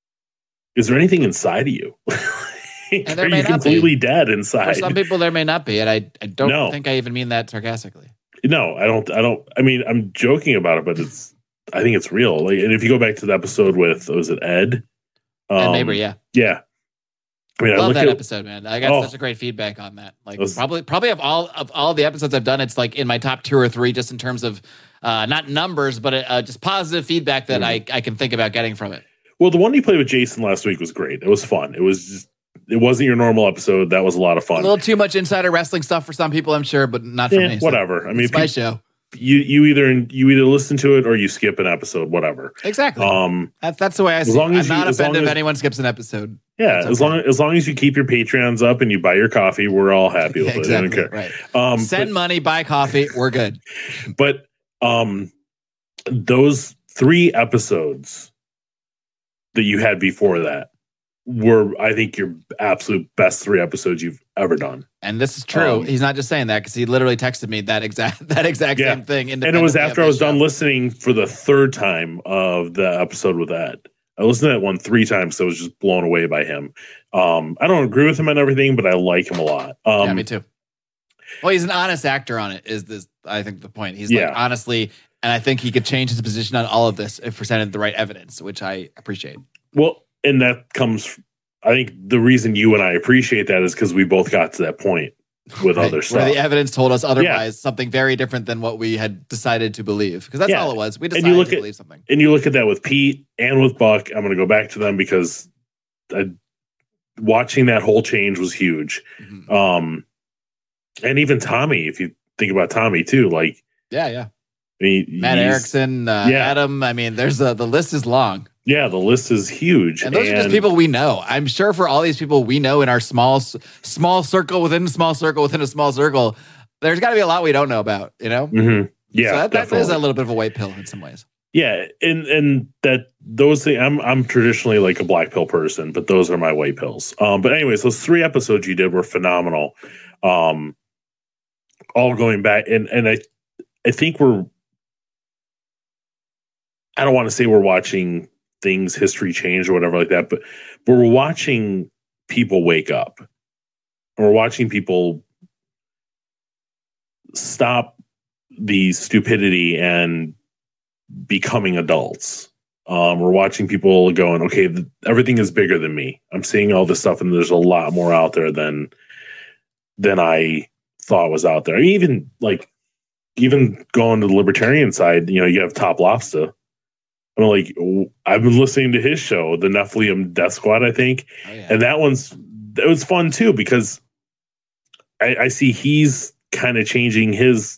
is there anything inside of you? And Are you completely be. dead inside? For some people, there may not be, and I I don't no. think I even mean that sarcastically. No, I don't. I don't. I mean, I'm joking about it, but it's. I think it's real. Like, and if you go back to the episode with, was it Ed? Um, Ed Neighbor, yeah, yeah. I mean, I love I that at, episode, man. I got oh, such a great feedback on that. Like, was, probably, probably of all of all the episodes I've done, it's like in my top two or three, just in terms of uh, not numbers, but uh, just positive feedback that mm-hmm. I I can think about getting from it. Well, the one you played with Jason last week was great. It was fun. It was just. It wasn't your normal episode. That was a lot of fun. A little too much insider wrestling stuff for some people, I'm sure, but not for yeah, me. Whatever. So I mean, it's my show. You you either you either listen to it or you skip an episode, whatever. Exactly. Um, that's that's the way I see it. I'm you, not offended if anyone skips an episode. Yeah, as okay. long as long as you keep your Patreons up and you buy your coffee, we're all happy with exactly, it. I don't care. Right. Um, Send but, money, buy coffee, we're good. But um, those three episodes that you had before that were, I think, your absolute best three episodes you've ever done. And this is true. Um, He's not just saying that because he literally texted me that exact that exact yeah. same thing. And it was after I was show. done listening for the third time of the episode with Ed. I listened to that one three times, so I was just blown away by him. Um, I don't agree with him on everything, but I like him a lot. Um, yeah, me too. Well, he's an honest actor on it, is this, I think, the point. He's yeah. like, honestly, and I think he could change his position on all of this if presented the right evidence, which I appreciate. Well, and that comes, I think the reason you and I appreciate that is because we both got to that point with right. other stuff. Where the evidence told us otherwise, yeah. something very different than what we had decided to believe. Because that's yeah. all it was. We decided to at, believe something. And you look at that with Pete and with Buck. I'm going to go back to them because I, watching that whole change was huge. Mm-hmm. Um, And even Tommy, if you think about Tommy too, like yeah, yeah, I mean, Matt Erickson, uh, yeah. Adam. I mean, there's a, the list is long. Yeah, the list is huge, and those and, are just people we know. I'm sure for all these people we know in our small small circle within a small circle within a small circle, there's got to be a lot we don't know about. You know, mm-hmm. yeah, so that, that is a little bit of a white pill in some ways. Yeah, and and that those things, I'm I'm traditionally like a black pill person, but those are my white pills. Um, but anyways, those three episodes you did were phenomenal. Um, all going back, and and I I think we're I don't want to say we're watching things history change or whatever like that, but but we're watching people wake up, and we're watching people stop the stupidity and becoming adults. Um, we're watching people going, okay, th- everything is bigger than me. I'm seeing all this stuff, and there's a lot more out there than than I thought was out there. Even like, even going to the libertarian side, you know, you have Top Lobster. I'm like, I've been listening to his show, the Nephilim Death Squad, I think, oh, yeah. and that one's it was fun too because I, I see he's kind of changing his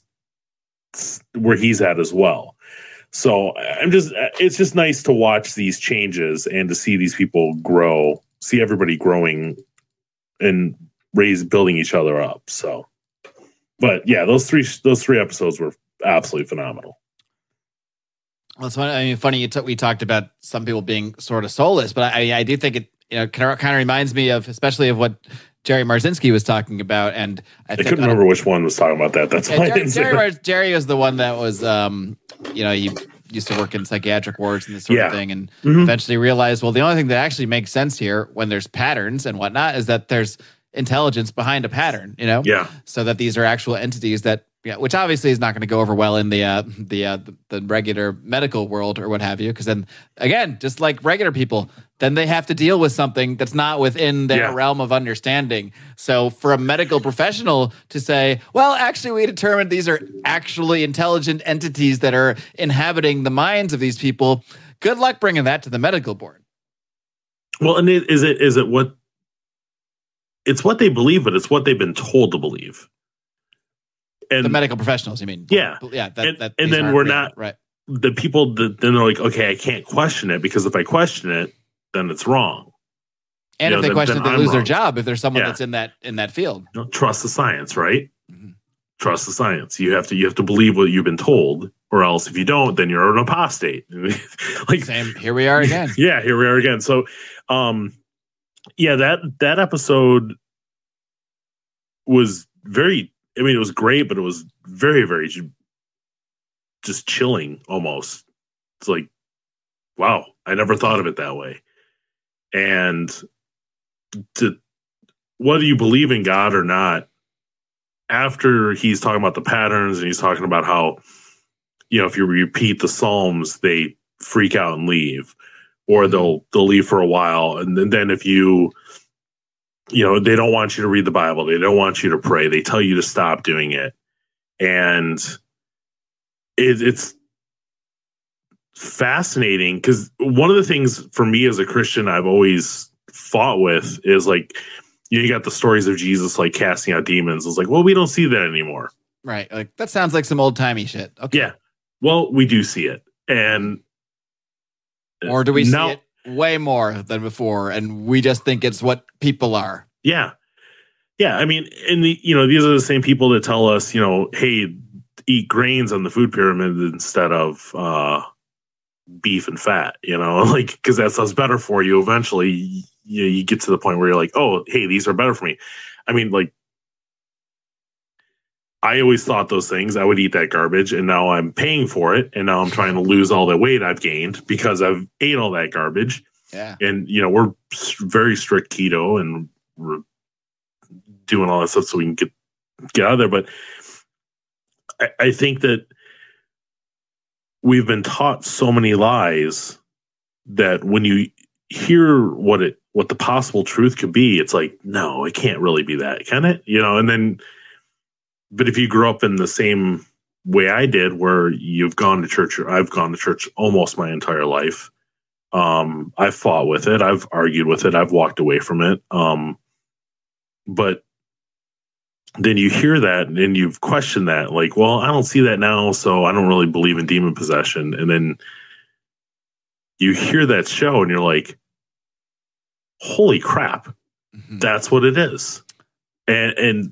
where he's at as well. So I'm just, it's just nice to watch these changes and to see these people grow, see everybody growing and raise, building each other up. So, but yeah, those three, those three episodes were absolutely phenomenal. Well, it's funny. I mean, funny you t- we talked about some people being sort of soulless, but I, I do think it, you know, kind of, kind of reminds me of, especially of what Jerry Marzinski was talking about. And I, I think, couldn't remember which one was talking about that. That's yeah, why Jerry, I didn't say Jerry, that. Jerry was the one that was, um, you know, he used to work in psychiatric wards and this sort yeah. of thing, and mm-hmm. eventually realized, well, the only thing that actually makes sense here when there's patterns and whatnot is that there's intelligence behind a pattern, you know? Yeah. So that these are actual entities that, yeah, which obviously is not going to go over well in the uh, the, uh, the the regular medical world or what have you, because then again, just like regular people, then they have to deal with something that's not within their yeah. realm of understanding. So for a medical professional to say, well, actually, we determined these are actually intelligent entities that are inhabiting the minds of these people. Good luck bringing that to the medical board. Well, and it, is it is it what it's what they believe, but it's what they've been told to believe. And the medical professionals, you mean? Yeah. Yeah. That, and that and then we're not, right. The people that then they're like, okay, I can't question it because if I question it, then it's wrong. And you if know, they then, question then it, they I'm lose wrong. their job if there's someone yeah. that's in that in that field. You know, trust the science, right? Mm-hmm. Trust the science. You have to you have to believe what you've been told, or else if you don't, then you're an apostate. Like same. Here we are again. Yeah, here we are again. So, um, yeah, that that episode was very. I mean, it was great, but it was very, very just chilling almost. It's like, wow, I never thought of it that way. And to whether you believe in God or not, after he's talking about the patterns and he's talking about how, you know, if you repeat the Psalms, they freak out and leave, or they'll they'll leave for a while. And then, then if you You know, they don't want you to read the Bible. They don't want you to pray. They tell you to stop doing it. And it, it's fascinating because one of the things for me as a Christian I've always fought with is like, you know, you got the stories of Jesus like casting out demons. It's like, well, we don't see that anymore. Right. Like that sounds like some old timey shit. Okay. Yeah. Well, we do see it. And or do we now, see it way more than before, and we just think it's what people are? Yeah. Yeah. I mean, and the, you know, these are the same people that tell us, you know, hey, eat grains on the food pyramid instead of uh, beef and fat, you know, like, because that sounds better for you. Eventually, you, you get to the point where you're like, oh, hey, these are better for me. I mean, like, I always thought those things. I would eat that garbage, and now I'm paying for it, and now I'm trying to lose all the weight I've gained because I've ate all that garbage. Yeah. And, you know, we're very strict keto, and we're doing all that stuff so we can get, get out of there. But I, I think that we've been taught so many lies that when you hear what it, what the possible truth could be, it's like, no, it can't really be that, can it? You know, and then, but if you grew up in the same way I did, where you've gone to church, or I've gone to church almost my entire life. Um, I've fought with it. I've argued with it. I've walked away from it. Um, but then you hear that and you've questioned that, like, well, I don't see that now, so I don't really believe in demon possession. And then you hear that show and you're like, holy crap, mm-hmm. that's what it is. And and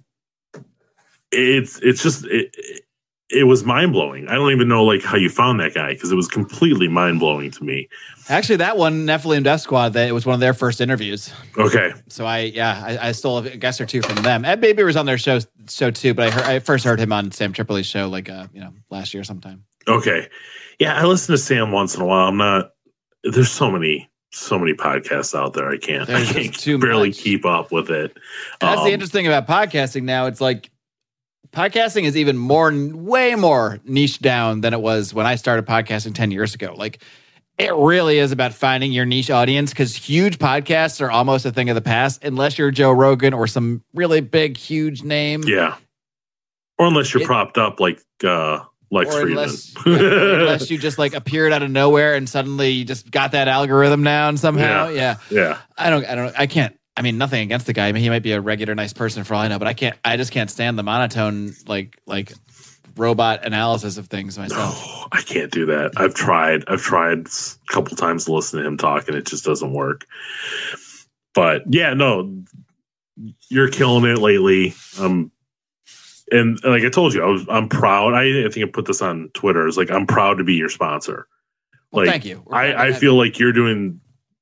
it's it's just it, it was mind-blowing. I don't even know like how you found that guy, because it was completely mind-blowing to me. Actually, that one, Nephilim Death Squad, that it was one of their first interviews. Okay. So I, yeah, I, I stole a guest or two from them. Ed Baby was on their show, show too, but I heard, I first heard him on Sam Tripoli's show, like, uh, you know, last year sometime. Okay. Yeah, I listen to Sam once in a while. I'm not, there's so many, so many podcasts out there. I can't, There's I can't too barely much. keep up with it. That's um, the interesting about podcasting now. It's like, podcasting is even more, way more niche down than it was when I started podcasting ten years ago. Like, it really is about finding your niche audience, because huge podcasts are almost a thing of the past, unless you're Joe Rogan or some really big, huge name. Yeah. Or unless you're it, propped up like uh, Lex Friedman. Unless, yeah, or unless you just like appeared out of nowhere and suddenly you just got that algorithm down somehow. Yeah. Yeah. Yeah. I don't, I don't, I can't. I mean, nothing against the guy. I mean, he might be a regular nice person for all I know, but I can't, I just can't stand the monotone, like, like robot analysis of things myself. No, I can't do that. I've tried, I've tried a couple times to listen to him talk and it just doesn't work. But yeah, no, you're killing it lately. Um, and like I told you, I was, I'm proud. I, I think I put this on Twitter. It's like, I'm proud to be your sponsor. Well, like, thank you. I, I feel like you're doing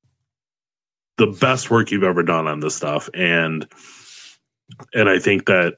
the best work you've ever done on this stuff. And, and I think that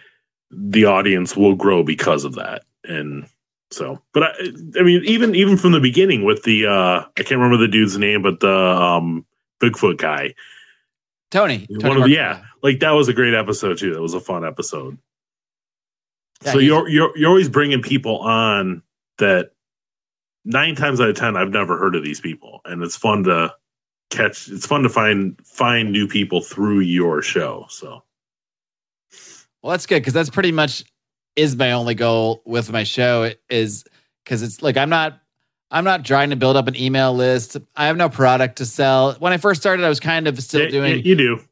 the audience will grow because of that. And so, but I, I mean, even, even from the beginning with the, uh, I can't remember the dude's name, but the, um, Bigfoot guy, Tony, Tony one of, yeah, like that was a great episode too. That was a fun episode. Yeah, so you're, you're, you're always bringing people on that nine times out of ten, I've never heard of these people. And it's fun to catch. It's fun to find, find new people through your show. So. Well, that's good, because that's pretty much is my only goal with my show, is because it's like I'm not I'm not trying to build up an email list. I have no product to sell. When I first started, I was kind of still yeah, doing. Yeah, you do.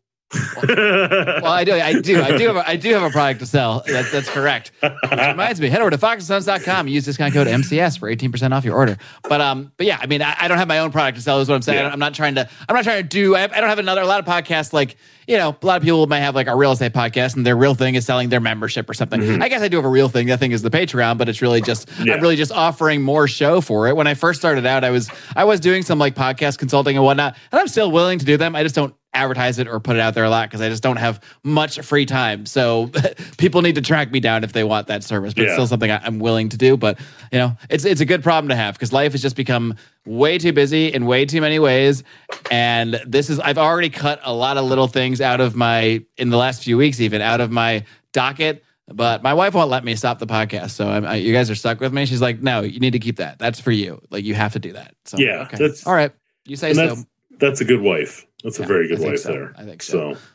Well, I do. I do. I do have. A, I do have a product to sell. That's that's correct. Which reminds me, head over to fox and sons dot com. Use discount code M C S for eighteen percent off your order. But um, but yeah, I mean, I, I don't have my own product to sell. Is what I'm saying. Yeah. I'm not trying to. I'm not trying to do. I, have, I don't have another. A lot of podcasts, like, you know, a lot of people might have like a real estate podcast, and their real thing is selling their membership or something. Mm-hmm. I guess I do have a real thing. That thing is the Patreon, but it's really just yeah. I'm really just offering more show for it. When I first started out, I was I was doing some like podcast consulting and whatnot, and I'm still willing to do them. I just don't advertise it or put it out there a lot because I just don't have much free time. So people need to track me down if they want that service, but yeah. it's still something I, I'm willing to do. But you know, it's it's a good problem to have, because life has just become way too busy in way too many ways. And this is, I've already cut a lot of little things out of my, in the last few weeks, even out of my docket. But my wife won't let me stop the podcast. So I'm, I, you guys are stuck with me. She's like, no, you need to keep that. That's for you. Like, you have to do that. So, yeah. Okay. That's, all right. You say so. That's, that's a good wife. That's yeah, a very good wife so. there. I think so. So,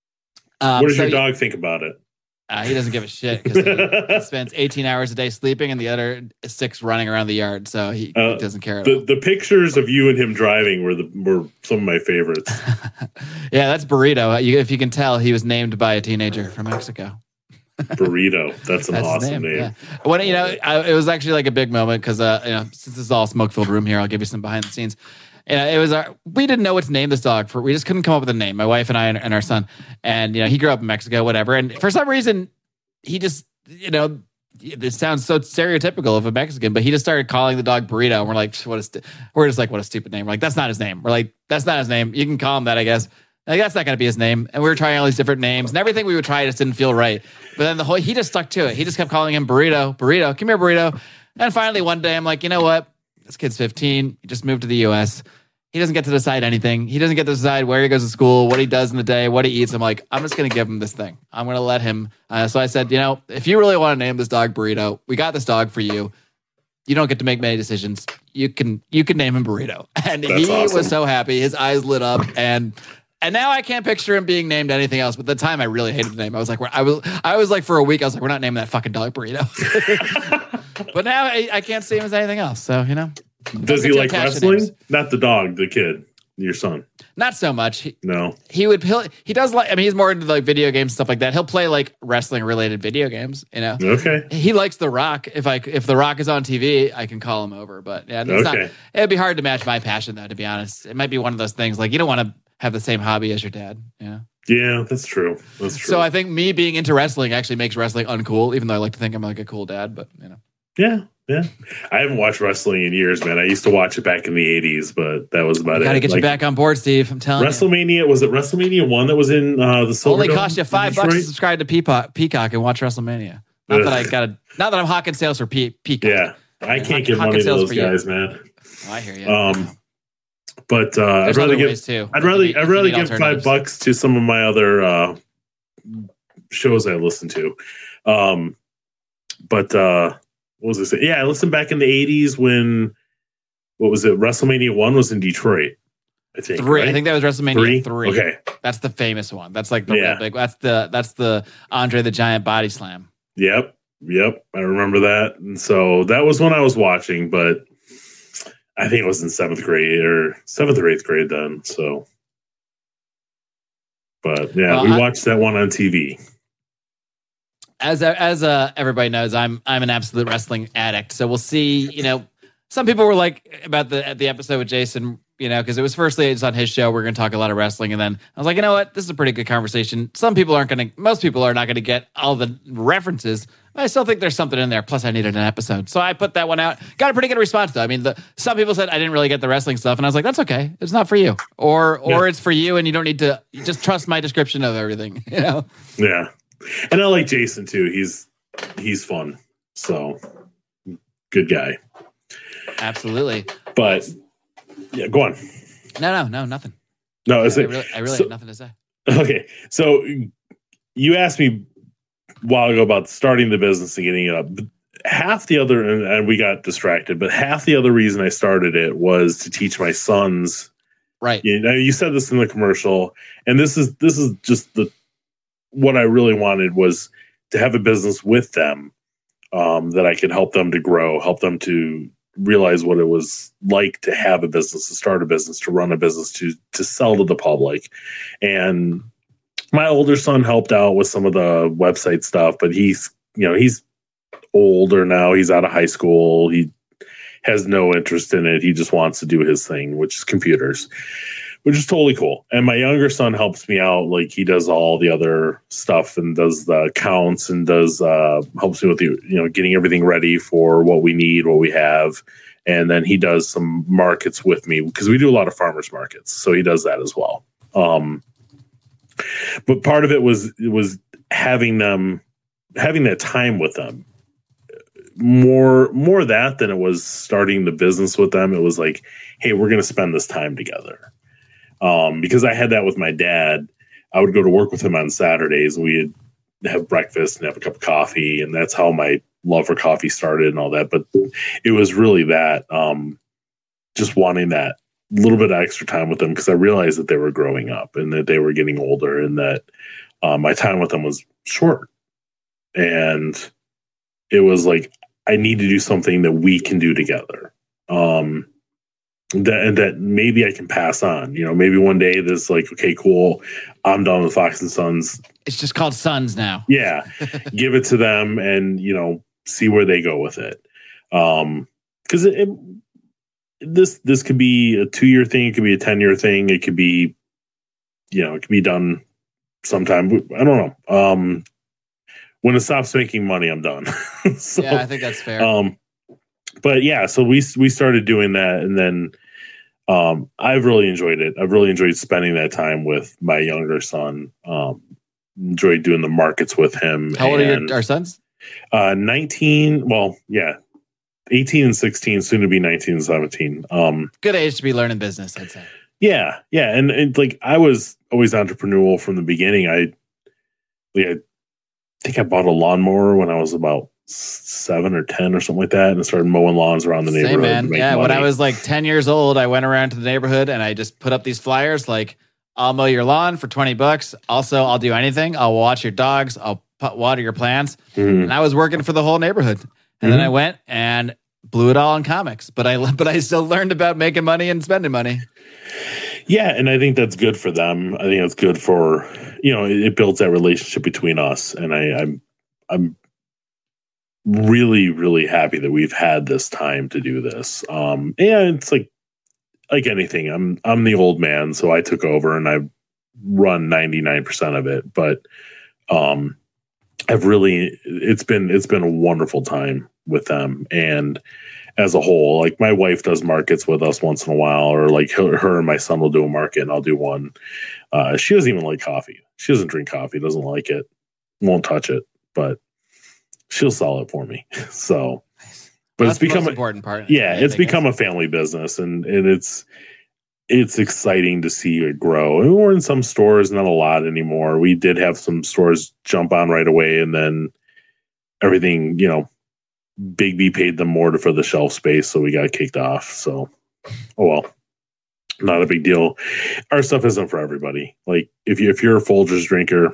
um, what does so your dog you, think about it? Uh, he doesn't give a shit, because he, he spends eighteen hours a day sleeping and the other six running around the yard. So he, uh, he doesn't care at the, all. The pictures of you and him driving were the were some of my favorites. Yeah, that's Burrito. You, if you can tell, he was named by a teenager from Mexico. Burrito. That's an That's awesome name. name. Yeah. When, you know, I, it was actually like a big moment, because uh, you know, since this is all smoke-filled room here, I'll give you some behind the scenes. Yeah, it was our, we didn't know what to name this dog for. We just couldn't come up with a name. My wife and I and, and our son, and you know, he grew up in Mexico, whatever. And for some reason, he just, you know, this sounds so stereotypical of a Mexican, but he just started calling the dog Burrito. And we're like, what a, st-. we're just like, what a stupid name. We're like, that's not his name. We're like, that's not his name. You can call him that, I guess. Like, that's not going to be his name. And we were trying all these different names, and everything we would try just didn't feel right. But then the whole, he just stuck to it. He just kept calling him Burrito, Burrito, come here, Burrito. And finally, one day, I'm like, you know what? This kid's fifteen. He just moved to the U S. He doesn't get to decide anything. He doesn't get to decide where he goes to school, what he does in the day, what he eats. I'm like, I'm just going to give him this thing. I'm going to let him. Uh, so I said, you know, if you really want to name this dog Burrito, we got this dog for you. You don't get to make many decisions. You can you can name him Burrito. And That's he awesome. was so happy. His eyes lit up. And and now I can't picture him being named anything else. But at the time, I really hated the name. I was like, I was I was like, for a week, I was like, we're not naming that fucking dog Burrito. But now I, I can't see him as anything else. So, you know. Does he like wrestling? Names. Not the dog, the kid. your son? Not so much. He, No. He would he'll, he does like I mean he's more into like video games and stuff like that. He'll play like wrestling related video games, you know. Okay. He likes The Rock. If I if The Rock is on T V, I can call him over. But yeah, it's Okay. not, it'd be hard to match my passion though, to be honest. It might be one of those things like you don't want to have the same hobby as your dad. Yeah. Yeah, that's true. That's true. So I think me being into wrestling actually makes wrestling uncool, even though I like to think I'm like a cool dad, but you know. Yeah, yeah. I haven't watched wrestling in years, man. I used to watch it back in the eighties, but that was about I gotta it. get Like, you back on board, Steve. I'm telling WrestleMania, you. was it WrestleMania one that was in uh, the Silver Only Dome cost you in five bucks to Detroit? subscribe to Peacock, Peacock and watch WrestleMania. Not Ugh. that I got to, not that I'm hawking sales for Pe- Peacock. Yeah, I Yeah, can't Hawk- get Hawking money to sales those for you. guys, man. Oh, I hear you. Um, but uh, I'd There's rather other give ways too. I'd rather If you need- I'd if you rather need give five alternatives. bucks to some of my other uh, shows I listen to. Um, but uh, what was I saying? Yeah, I listened back in the eighties when what was it? WrestleMania one was in Detroit. I think Three. right? I think that was WrestleMania three. Okay. That's the famous one. That's like the Yeah. real big. That's the that's the Andre the Giant body slam. Yep. Yep. I remember that. And so that was when I was watching, but I think it was in seventh grade or seventh or eighth grade then. So, but yeah, Well, we I- watched that one on T V. As as uh, everybody knows, I'm I'm an absolute wrestling addict. So we'll see. You know, some people were like about the the episode with Jason. You know, because it was firstly it's on his show. We're going to talk a lot of wrestling, and then I was like, you know what, this is a pretty good conversation. Some people aren't going to. Most people are not going to get all the references. I still think there's something in there. Plus, I needed an episode, so I put that one out. Got a pretty good response though. I mean, the, some people said I didn't really get the wrestling stuff, and I was like, that's okay. It's not for you, or or Yeah. it's for you, and you don't need to you just trust my description of everything. You know. Yeah. And I like Jason too. He's he's fun. So good guy. Absolutely. But yeah, go on. No, no, no, nothing. No, I it's really, I really so- have nothing to say. Okay. So you asked me a while ago about starting the business and getting it up. Half the other, and, and we got distracted, but half the other reason I started it was to teach my sons. Right. You know, you said this in the commercial, and this is this is just the what I really wanted was to have a business with them um, that I could help them to grow, help them to realize what it was like to have a business, to start a business, to run a business, to to sell to the public. And my older son helped out with some of the website stuff, but he's, you know, he's older now. He's out of high school. He has no interest in it. He just wants to do his thing, which is computers, which is totally cool. And my younger son helps me out. Like he does all the other stuff and does the accounts and does, uh, helps me with the, you know, getting everything ready for what we need, what we have. And then he does some markets with me because we do a lot of farmers markets. So he does that as well. Um, but part of it was, it was having them, having that time with them. More, more of that than it was starting the business with them. It was like, hey, we're going to spend this time together. Um, because I had that with my dad. I would go to work with him on Saturdays and we'd have breakfast and have a cup of coffee. And that's how my love for coffee started and all that. But it was really that, um, just wanting that little bit of extra time with them because I realized that they were growing up and that they were getting older and that uh, my time with them was short. And it was like, I need to do something that we can do together. Um, that that maybe I can pass on. You know, maybe one day this like, okay, cool, I'm done with Fox and Sons. It's just called Sons now. Yeah, give it to them and you know see where they go with it. Um, because it, it, this this could be a two year thing, it could be a ten year thing, it could be, you know, it could be done sometime. I don't know. Um, when it stops making money, I'm done. So, Yeah, I think that's fair. um, but yeah, so we we started doing that, and then um, I've really enjoyed it. I've really enjoyed spending that time with my younger son. Um, enjoyed doing the markets with him. How old are and, your, our sons? Uh, nineteen. Well, yeah, eighteen and sixteen. Soon to be nineteen and seventeen. Um, Good age to be learning business, I'd say. yeah, yeah, and, and like I was always entrepreneurial from the beginning. I, like, I think I bought a lawnmower when I was about seven or ten or something like that, and I started mowing lawns around the Same, neighborhood. man. to make Yeah, when money. I was like ten years old, I went around to the neighborhood and I just put up these flyers like, I'll mow your lawn for twenty bucks. Also, I'll do anything. I'll watch your dogs. I'll put water your plants. Mhm. And I was working for the whole neighborhood. And then I went and blew it all in comics. But I but I still learned about making money and spending money. Yeah, and I think that's good for them. I think that's good for, you know, it, it builds that relationship between us. And I, I'm I'm really, really happy that we've had this time to do this. Um, and it's like like anything. I'm I'm the old man, so I took over and I've run ninety-nine percent of it. But um, I've really it's been it's been a wonderful time with them. And as a whole, like my wife does markets with us once in a while, or like her, her and my son will do a market and I'll do one. Uh, she doesn't even like coffee. She doesn't drink coffee, doesn't like it, won't touch it, but she'll sell it for me. So, but well, it's become an an important part. Yeah, it's become a family business, and, and it's it's exciting to see it grow. And we're in some stores, not a lot anymore. We did have some stores jump on right away, and then everything, you know, Big B paid them more to, for the shelf space, so we got kicked off. So, oh well, not a big deal. Our stuff isn't for everybody. Like if you if you're a Folgers drinker,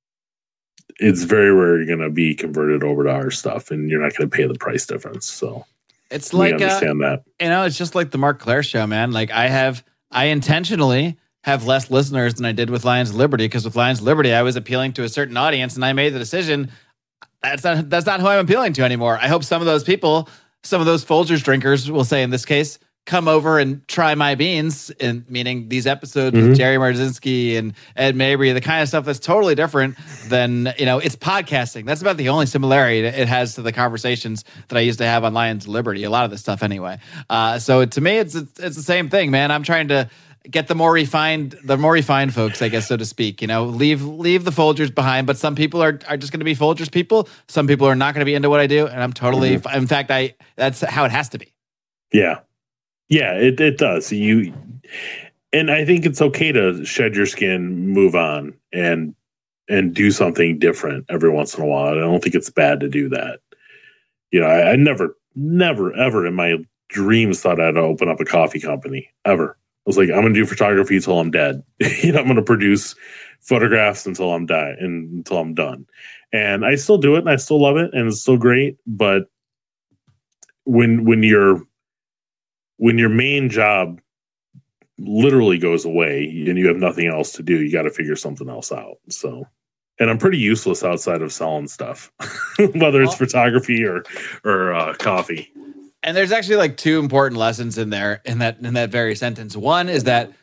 it's very rare you're going to be converted over to our stuff, and you're not going to pay the price difference. So it's like we understand uh, that. You know, it's just like the Mark Claire show, man. Like I have, I intentionally have less listeners than I did with Lions Liberty, because with Lions Liberty, I was appealing to a certain audience, and I made the decision. That's not that's not who I'm appealing to anymore. I hope some of those people, some of those Folgers drinkers, will say in this case, come over and try my beans, and meaning these episodes mm-hmm. with Jerry Marzinski and Ed Mabry, the kind of stuff that's totally different than, you know, it's podcasting. That's about the only similarity it has to the conversations that I used to have on Lions Liberty. A lot of this stuff anyway. Uh, so to me, it's it's the same thing, man. I'm trying to get the more refined, the more refined folks, I guess, so to speak. You know, leave leave the Folgers behind. But some people are are just going to be Folgers people. Some people are not going to be into what I do, and I'm totally. Mm-hmm. In fact, I that's how it has to be. Yeah, yeah, it it does. You, and I think it's okay to shed your skin, move on, and and do something different every once in a while. I don't think it's bad to do that. You know, I, I never, never, ever in my dreams thought I'd open up a coffee company ever. I was like, I'm going to do photography until I'm dead. you know, I'm going to produce photographs until I'm die and until I'm done. And I still do it, and I still love it, and it's still great. But when when your when your main job literally goes away and you have nothing else to do, you got to figure something else out. So, and I'm pretty useless outside of selling stuff, whether it's photography or or uh, coffee. And there's actually like two important lessons in there in that in that very sentence. One is that,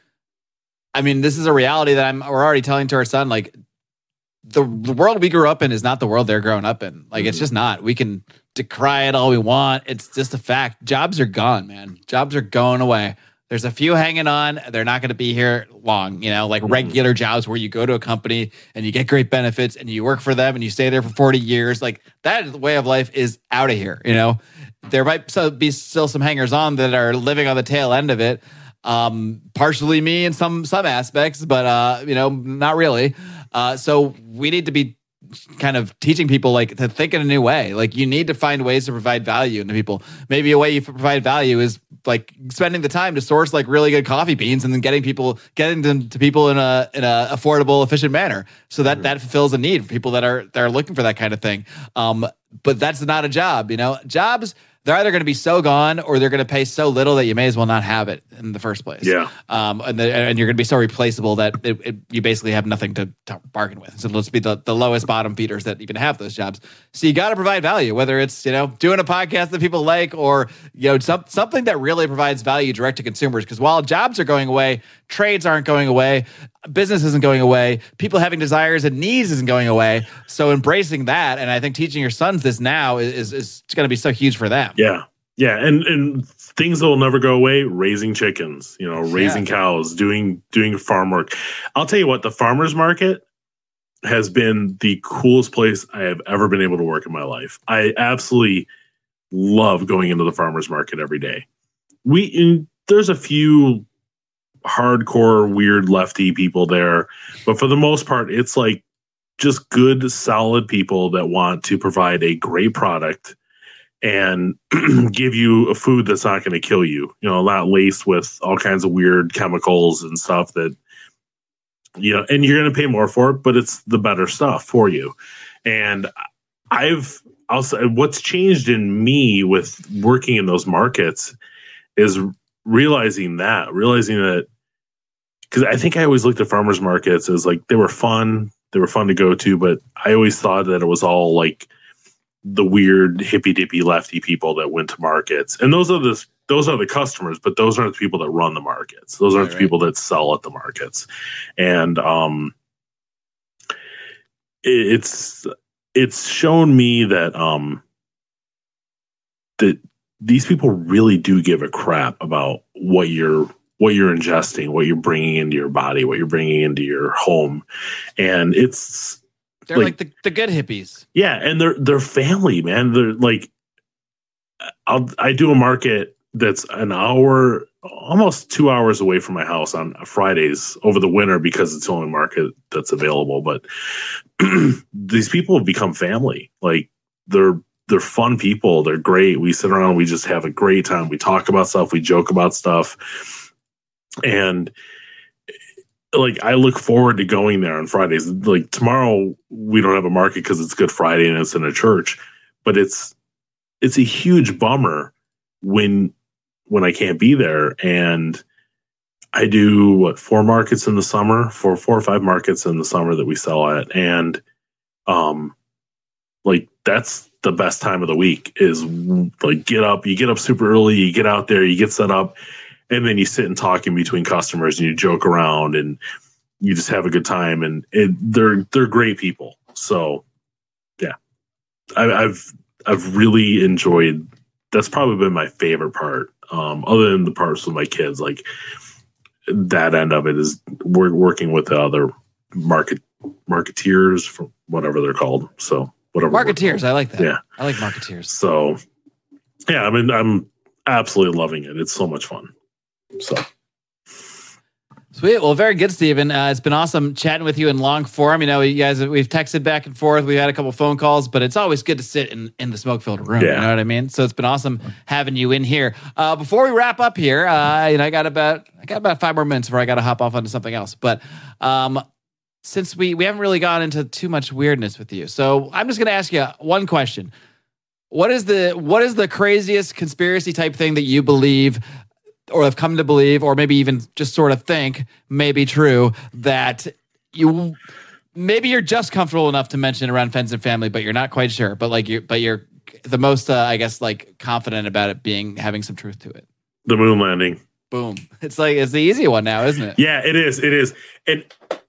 I mean, this is a reality that I'm we're already telling to our son. Like the the world we grew up in is not the world they're growing up in. Like mm-hmm. it's just not. We can decry it all we want. It's just a fact. Jobs are gone, man. Jobs are going away. There's a few hanging on. They're not going to be here long, you know, like mm-hmm. regular jobs where you go to a company and you get great benefits and you work for them and you stay there for forty years. Like that way of life is out of here, you know. There might be still some hangers on that are living on the tail end of it. Um, partially me in some some aspects, but uh, you know, not really. Uh, so we need to be kind of teaching people like to think in a new way. Like you need to find ways to provide value to people. Maybe a way you provide value is like spending the time to source like really good coffee beans and then getting people getting them to people in a in a affordable, efficient manner. So that mm-hmm. that fulfills a need for people that are that are looking for that kind of thing. Um, but that's not a job, you know. Jobs, they're either going to be so gone or they're going to pay so little that you may as well not have it in the first place. Yeah. Um, and, the, and you're going to be so replaceable that it, it, you basically have nothing to, to bargain with. So let's be the, the lowest bottom feeders that even have those jobs. So you got to provide value, whether it's, you know, doing a podcast that people like or, you know, some, something that really provides value direct to consumers. Because while jobs are going away, trades aren't going away, business isn't going away, people having desires and needs isn't going away. So embracing that, and I think teaching your sons this now is is, is going to be so huge for them. Yeah, yeah, and and things that will never go away: raising chickens, you know, raising yeah. cows, doing doing farm work. I'll tell you what, the farmers market has been the coolest place I have ever been able to work in my life. I absolutely love going into the farmers market every day. We in, there's a few hardcore weird lefty people there, but for the most part it's like just good solid people that want to provide a great product and give you a food that's not going to kill you, you know, not laced with all kinds of weird chemicals and stuff that, you know, and you're going to pay more for it, but it's the better stuff for you. And I've also, what's changed in me with working in those markets is realizing that, realizing that because I think I always looked at farmers markets as like they were fun, they were fun to go to, but I always thought that it was all like the weird hippy dippy lefty people that went to markets, and those are the those are the customers, but those aren't the people that run the markets. Those aren't right, the people right. that sell at the markets, and um, it, it's it's shown me that um that these people really do give a crap about what you're what you're ingesting, what you're bringing into your body, what you're bringing into your home, and it's. They're like, like the, the good hippies. Yeah, and they're they're family, man. They're like, I'll I do a market that's an hour, almost two hours away from my house on Fridays over the winter because it's the only market that's available. But these people have become family. Like they're they're fun people. They're great. We sit around, we just have a great time. We talk about stuff. We joke about stuff, and. Like I look forward to going there on Fridays. Like tomorrow we don't have a market because it's Good Friday and it's in a church, but it's it's a huge bummer when when I can't be there. And I do what four markets in the summer, four four or five markets in the summer that we sell at, and um, like that's the best time of the week. Is like get up, you get up super early, you get out there, you get set up. And then you sit and talk in between customers, and you joke around, and you just have a good time. And it, they're they're great people. So, yeah, I, I've I've really enjoyed. That's probably been my favorite part, um, other than the parts with my kids. Like that end of it is we're working with the other market marketeers, for whatever they're called. So whatever marketeers, I like that. Yeah, I like marketeers. So, yeah, I mean, I'm absolutely loving it. It's so much fun. So sweet. Well, very good, Stephen. Uh, it's been awesome chatting with you in long form. You know, you guys, we've texted back and forth. We've had a couple phone calls, but it's always good to sit in, in the smoke-filled room. Yeah. You know what I mean? So it's been awesome having you in here. Uh, before we wrap up here, uh, you know, I got about I got about five more minutes before I got to hop off onto something else. But um, since we we haven't really gone into too much weirdness with you, so I'm just going to ask you one question. What is the what is the craziest conspiracy type thing that you believe or have come to believe, or maybe even just sort of think may be true, that you maybe you're just comfortable enough to mention around friends and family, but you're not quite sure. But like you, but you're the most, uh, I guess, like confident about it being having some truth to it. The moon landing. Boom. It's like it's the easy one now, isn't it? Yeah, it is. It is. And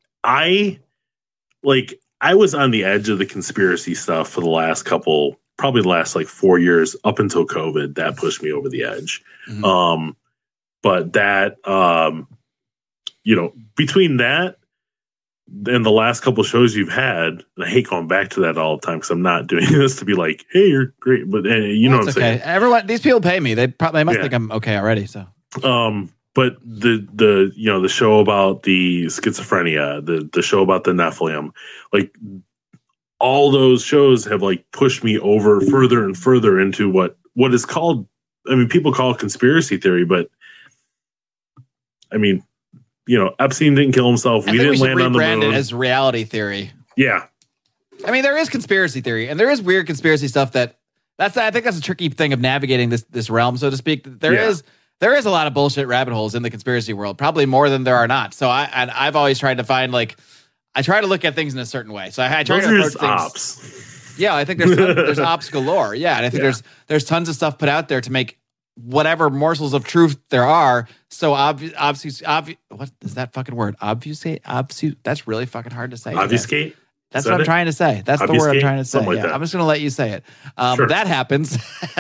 I like I was on the edge of the conspiracy stuff for the last couple, probably the last like four years up until COVID. That pushed me over the edge. Mm-hmm. Um, But that, um, you know, between that and the last couple of shows you've had, and I hate going back to that all the time because I'm not doing this to be like, hey, you're great. But uh, you well, know what I'm okay. saying? Everyone, these people pay me. They probably must yeah. think I'm okay already. So, um, but the the you know the show about the schizophrenia, the the show about the Nephilim, like all those shows have like pushed me over further and further into what what is called. I mean, people call it conspiracy theory, but I mean, you know, Epstein didn't kill himself. I we didn't we land on the moon. It as reality theory. Yeah. I mean, there is conspiracy theory, and there is weird conspiracy stuff that that's. I think that's a tricky thing of navigating this this realm, so to speak. There yeah. is there is a lot of bullshit rabbit holes in the conspiracy world, probably more than there are not. So I and I've always tried to find like I try to look at things in a certain way. So I, I try Those to are approach just things. Ops. Yeah, I think there's tons, there's ops galore. Yeah, and I think yeah. there's there's tons of stuff put out there to make whatever morsels of truth there are so obvious. Obvious. Obvi- what is that fucking word? Obfuscate. Obfuscate. That's really fucking hard to say. Obfuscate. That's what I'm it? trying to say. That's Obfuscate? the word I'm trying to say. Like yeah, that. I'm just going to let you say it. Um, sure. That happens.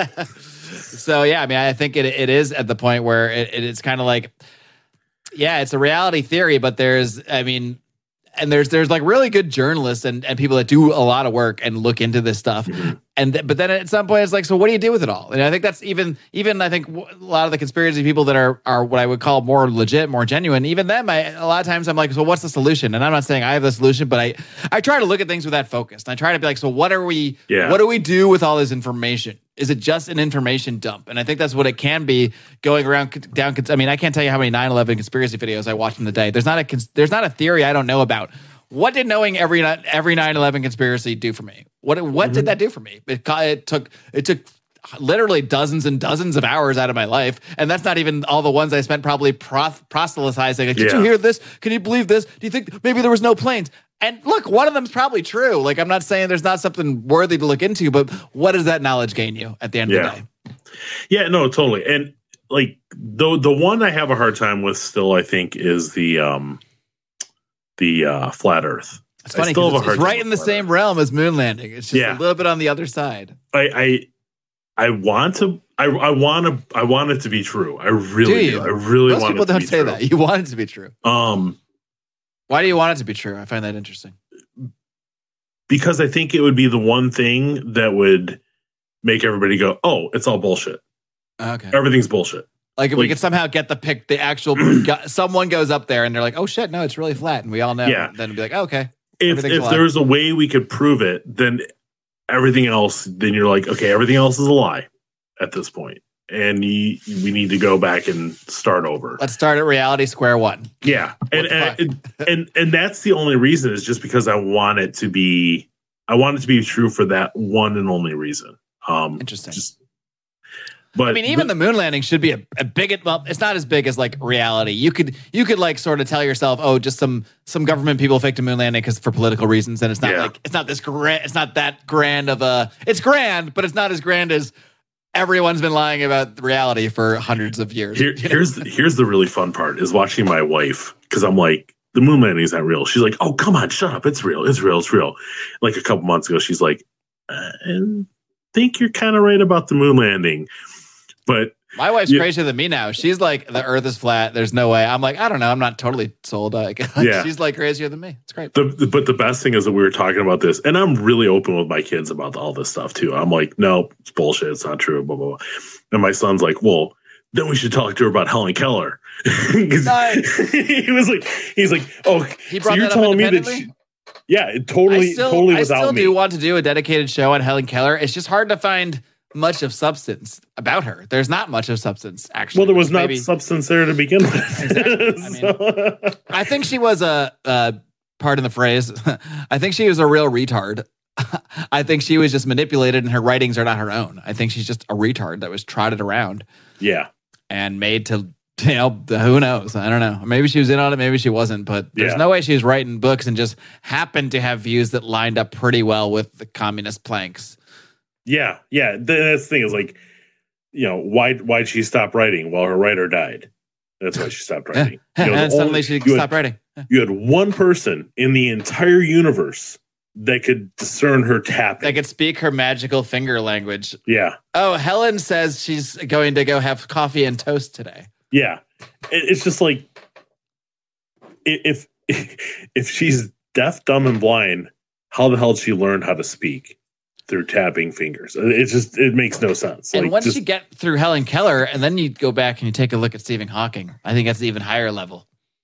So yeah, I mean, I think it it is at the point where it, it, it's kind of like, yeah, it's a reality theory, but there's, I mean. And there's there's like really good journalists and, and people that do a lot of work and look into this stuff. Mm-hmm. And th- but then at some point it's like, so what do you do with it all? And I think that's even even I think w- a lot of the conspiracy people that are are what I would call more legit, more genuine. Even them, I, a lot of times I'm like, so what's the solution? And I'm not saying I have the solution, but I I try to look at things with that focus. And I try to be like, so what are we? Yeah. What do we do with all this information? Is it just an information dump? And I think that's what it can be going around down. I mean, I can't tell you how many nine eleven conspiracy videos I watched in the day. There's not a there's not a theory I don't know about. What did knowing every every nine eleven conspiracy do for me? What what mm-hmm. did that do for me? It, it took it took literally dozens and dozens of hours out of my life. And that's not even all the ones I spent probably proth- proselytizing. Like, did Yeah. you hear this? Can you believe this? Do you think maybe there was no planes? And look, one of them's probably true. Like, I'm not saying there's not something worthy to look into, but what does that knowledge gain you at the end Yeah. of the day? Yeah, no, totally. And like the the one I have a hard time with still, I think, is the um the uh, flat Earth. It's I funny still have a because it's, hard it's time right in the with flat same Earth. realm as moon landing. It's just Yeah. a little bit on the other side. I I, I want to. I, I want to. I want it to be true. I really Do do. you? I really Most want people it to don't be say true. that. You want it to be true. Um, Why do you want it to be true? I find that interesting. because I think it would be the one thing that would make everybody go, "Oh, it's all bullshit. Okay. Everything's bullshit." Like if we Like- could somehow get the pic, the actual go- someone goes up there and they're like, "Oh shit, no, it's really flat," and we all know. Yeah. Then it'd be like, oh, "Okay, If Everything's if a lie. there was a way we could prove it, then everything else, then you're like, okay, everything else is a lie at this point, and you, we need to go back and start over. let's start at reality square one." Yeah, and the fuck? and, and and that's the only reason is just because I want it to be, I want it to be true for that one and only reason. Um, Interesting. Just, but I mean, even the moon landing should be a, a big. Well, it's not as big as like reality. You could you could like sort of tell yourself, oh, just some some government people faked a moon landing because for political reasons, and it's not Yeah. like it's not this grand. It's not that grand of a. It's grand, but it's not as grand as everyone's been lying about reality for hundreds of years. Here, here's the, here's the really fun part is watching my wife because I'm like, the moon landing is not real. She's like, oh, come on, shut up. It's real. It's real. It's real. Like a couple months ago, she's like, I think you're kind of right about the moon landing. But My wife's Yeah. crazier than me now. She's like, the Earth is flat. There's no way. I'm like, I don't know. I'm not totally sold. Like, Yeah. she's like crazier than me. It's great. the, the but the best thing is that we were talking about this, and I'm really open with my kids about all this stuff too. I'm like, no, it's bullshit. It's not true. Blah blah blah. And my son's like, well, then we should talk to her about Helen Keller. 'Cause Nice. he was like, he's like, oh, He so brought you're that up telling me that? independently? She, yeah, it totally, I still, totally I without still me. do want to do a dedicated show on Helen Keller. It's just hard to find much of substance about her. There's not much of substance, actually. Well, there was which not maybe- substance there to begin with. Exactly. I mean- So- I think she was a, uh, pardon the phrase, I think she was a real retard. I think she was just manipulated and her writings are not her own. I think she's just a retard that was trotted around yeah, and made to, you know, who knows? I don't know. Maybe she was in on it, maybe she wasn't, but there's Yeah. no way she was writing books and just happened to have views that lined up pretty well with the communist planks. yeah, yeah. The, that's the thing is like, you know, why why'd she stop writing? Well, her writer died. That's why she stopped writing. You know, and the suddenly only- she you stopped had, writing. you had one person in the entire universe that could discern her tapping. They could speak her magical finger language. yeah, Oh, Helen says she's going to go have coffee and toast today. yeah. It, it's just like i- if if she's deaf, dumb, and blind, how the hell did she learn how to speak through tapping fingers? It just it makes no sense. And Like, once just- you get through Helen Keller, and then you go back and you take a look at Stephen Hawking, I think that's an even higher level.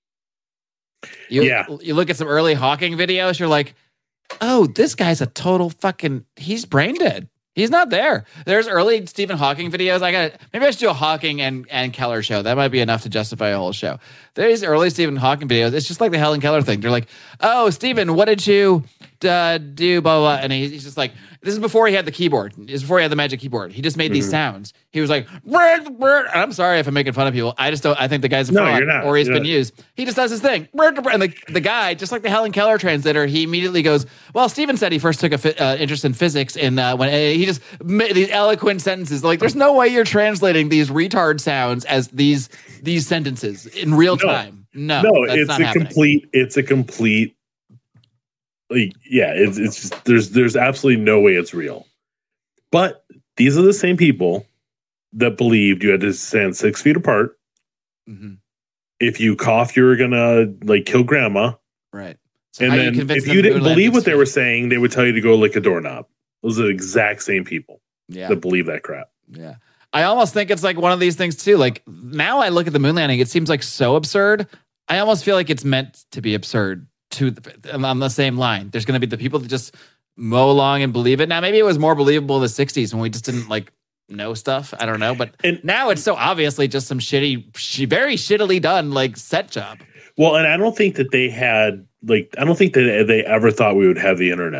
You, Yeah. you look at some early Hawking videos, you're like, oh, this guy's a total fucking, he's brain dead. He's not there. There's early Stephen Hawking videos. I got maybe I should do a Hawking and, and Keller show. That might be enough to justify a whole show. There's early Stephen Hawking videos. It's just like the Helen Keller thing. They're like, oh, Stephen, what did you uh, do? Blah, blah, blah. And he, he's just like, this is before he had the keyboard. This is before he had the magic keyboard. He just made these sounds. He was like, "Brr, brr." And I'm sorry if I'm making fun of people. I just don't, I think the guy's a No, fraud you're not. or he's You're been not. used. He just does his thing. Brr, brr, brr. And the, the guy, just like the Helen Keller translator, he immediately goes, well, Stephen said he first took a fi- uh, interest in physics in uh, when uh, he just made these eloquent sentences. Like, there's no way you're translating these retard sounds as these these sentences in real No. time. No, no, that's it's not a happening. complete. It's a complete. Like, yeah, it's it's just there's there's absolutely no way it's real. But these are the same people that believed you had to stand six feet apart. Mhm. If you cough, you were gonna like kill grandma. Right. So And how you then convince if them you the didn't moon believe what landing's they were fake? saying, they would tell you to go lick a doorknob. Those are the exact same people Yeah. that believe that crap. Yeah. I almost think it's like one of these things too. Like now I look at the moon landing, it seems like so absurd. I almost feel like it's meant to be absurd to the, on the same line. There's going to be the people that just mow along and believe it. Now, maybe it was more believable in the sixties when we just didn't like know stuff. I don't know. But And- now it's so obviously just some shitty, sh- very shittily done like set job. Well, and I don't think that they had like I don't think that they ever thought we would have the internet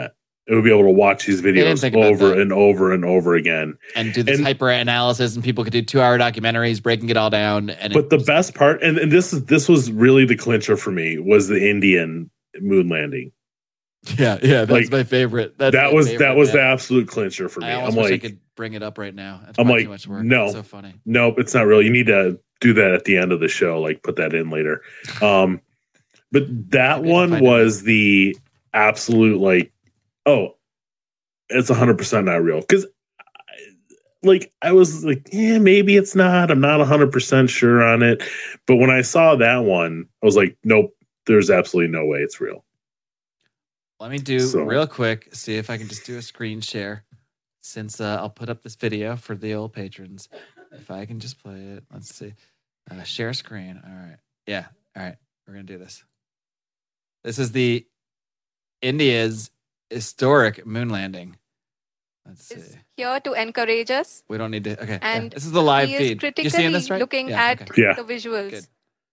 it would be able to watch these didn't videos think about over that. and over and over again. And do this And- hyper analysis, and people could do two hour documentaries breaking it all down. And But it the just- best part, and, and this is this was really the clincher for me, was the Indian moon landing. yeah, yeah, that's like, my favorite. That's that my was favorite, that was man. the absolute clincher for me. I I'm almost wish like, I could bring it up right now. It's I'm probably like, too much work. no. It's so funny. nope, it's not real. You need to do that at the end of the show, like put that in later. Um, but that Maybe I'll one find it. was the absolute like, oh, it's one hundred percent not real. Because like I was like, yeah, maybe it's not. I'm not one hundred percent sure on it. But when I saw that one, I was like, nope, there's absolutely no way it's real. Let me do So- real quick, see if I can just do a screen share. Since uh, I'll put up this video for the old patrons. If I can just play it. Let's see. Uh, share screen. All right. Yeah. All right. We're going to do this. This is the India's historic moon landing. Let's see. Is here to encourage us. We don't need to. Okay. yeah. And This is the live he is feed. You critically seeing this right? looking Yeah, at okay. Yeah. the visuals. Good.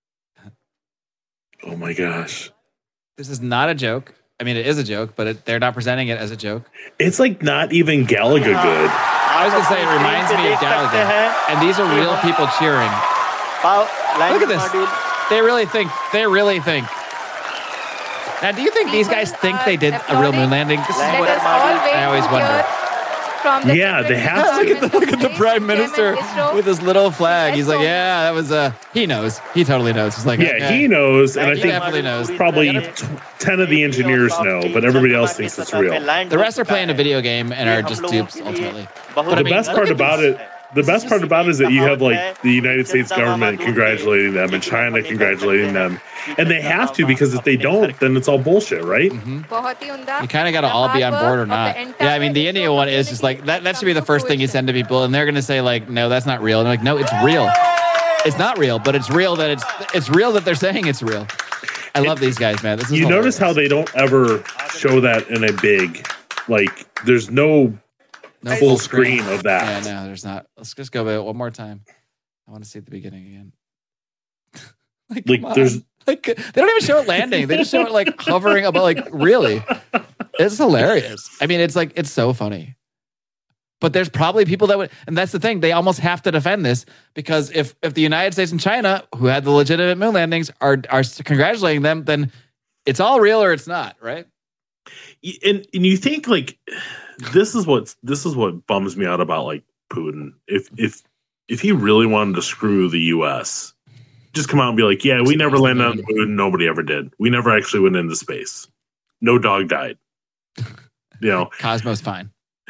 Oh my gosh. This is not a joke. I mean, it is a joke, but it, they're not presenting it as a joke. It's like not even Galaga good. I was going to say, it reminds me of Galaga. And these are real people cheering. Look at this. They really think. They really think. Now, do you think these guys think they did a real moon landing? This is Let what us all wait I always to wonder. hear from the Yeah, they different have Look at the, look at the departments of prime space, minister Chairman ISRO. with his little flag. He's like, ISRO. yeah, that was a. He knows. He totally knows. He's like, Yeah, okay. he knows, and I He think definitely knows. probably t- ten of the engineers know, but everybody else thinks it's real. The rest are playing a video game and are just dupes ultimately. But I The mean, best look part at about this. it, the best part about it is that you have like the United States government congratulating them and China congratulating them, and they have to, because if they don't, then it's all bullshit, right? बहुत ही उम्दा. You kind of got to all be on board or not. Yeah, I mean, the India one is just like that. That should be the first thing you send to people, and they're going to say like, "No, that's not real." And they're like, "No, it's real. It's not real, but it's real that it's it's real that they're saying it's real." I love these guys, man. This is You hilarious. notice how they don't ever show that in a big, like, there's no No full screen of Yeah, that. no, there's not. Let's just go back one more time. I want to see the beginning again. like, Like, come on. there's- like they don't even show it landing. They just show it like hovering above. Like, really, it's hilarious. I mean, it's like it's so funny. But there's probably people that would, and that's the thing. They almost have to defend this because if if the United States and China, who had the legitimate moon landings, are are congratulating them, then it's all real or it's not, right? and and you think like this is what this is what bums me out about like Putin. If if if he really wanted to screw the U S, just come out and be like, yeah, we never landed on the moon. Nobody ever did. We never actually went into space. No dog died. You know, Cosmo's fine.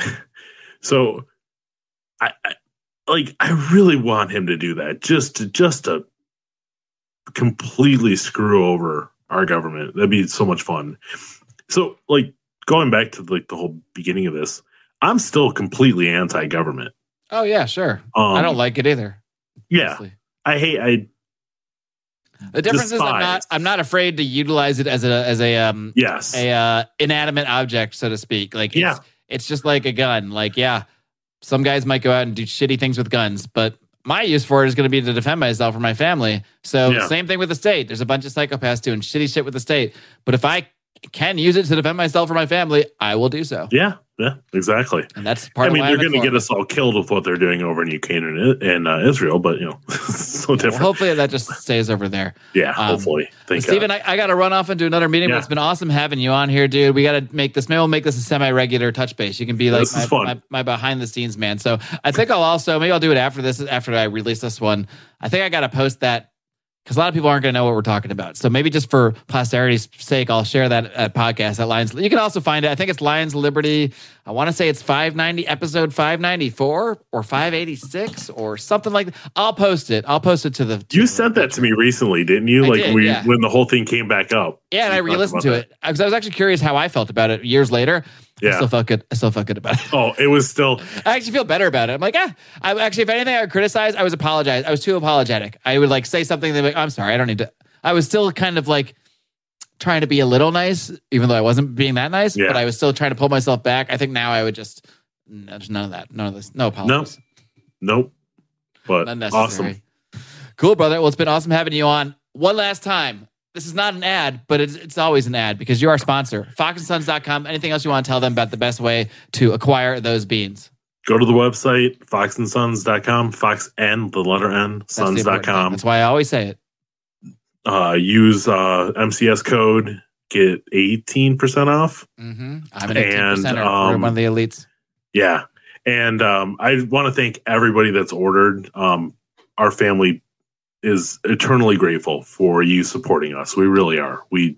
so I, I like I really want him to do that just to just to completely screw over our government. That'd be so much fun. So like going back to like the whole beginning of this, I'm still completely anti-government. Oh yeah, sure. Um, I don't like it either. Yeah, honestly. I hate. I The difference is I'm not despise. I'm not afraid to utilize it as a as a um yes. a uh, inanimate object, so to speak. Like it's, Yeah. it's just like a gun. Like yeah, some guys might go out and do shitty things with guns, but my use for it is going to be to defend myself or my family. So Yeah. same thing with the state. There's a bunch of psychopaths doing shitty shit with the state, but if I can use it to defend myself or my family, I will do so. Yeah. Yeah. Exactly. And that's part I of mean, why they're I'm going to get informed. us all killed with what they're doing over in Ukraine and, and uh, Israel, but you know, it's so Well, different. hopefully that just stays over there. yeah. um, Hopefully. Thank Steven, God. I, I got to run off and do another meeting, Yeah. but it's been awesome having you on here, dude. We got to make this, maybe we'll make this a semi-regular touch base. You can be like This my, is fun. my, my behind-the-scenes man. So I think I'll also, maybe I'll do it after this, after I release this one. I think I got to post that because a lot of people aren't going to know what we're talking about. So maybe just for posterity's sake, I'll share that at podcast at Lions. You can also find it. I think it's Lions Liberty. I want to say it's five ninety, episode five ninety-four or five eighty-six or something like that. I'll post it. I'll post it to the. to You the- sent that to me recently, didn't you? I like did, we yeah. when the whole thing came back up. Yeah, and I You talked re-listened about to that. it because I was actually curious how I felt about it years later. I Yeah. still felt good. I still felt good about it. Oh, it was still I actually feel better about it. I'm like, ah, I actually, if anything, I would criticize. I was apologize. I was too apologetic. I would like say something that, like, I'm sorry, I don't need to. I was still kind of like trying to be a little nice, even though I wasn't being that nice. Yeah. But I was still trying to pull myself back. I think now I would just, no, there's none of that, none of this, no apologies. nope. But Unnecessary. awesome. Cool, brother. Well, it's been awesome having you on. One last time, this is not an ad, but it's it's always an ad because you're our sponsor. fox and sons dot com. Anything else you want to tell them about the best way to acquire those beans? Go to the website, fox and sons dot com, Fox N, the letter N, sons dot com. That's why I always say it. Uh, use uh, M C S code, get eighteen percent off. Mm-hmm. I'm an eighteen percenter. And, We're um, one of the elites. Yeah. And um, I want to thank everybody that's ordered. Um, our family is eternally grateful for you supporting us. We really are. We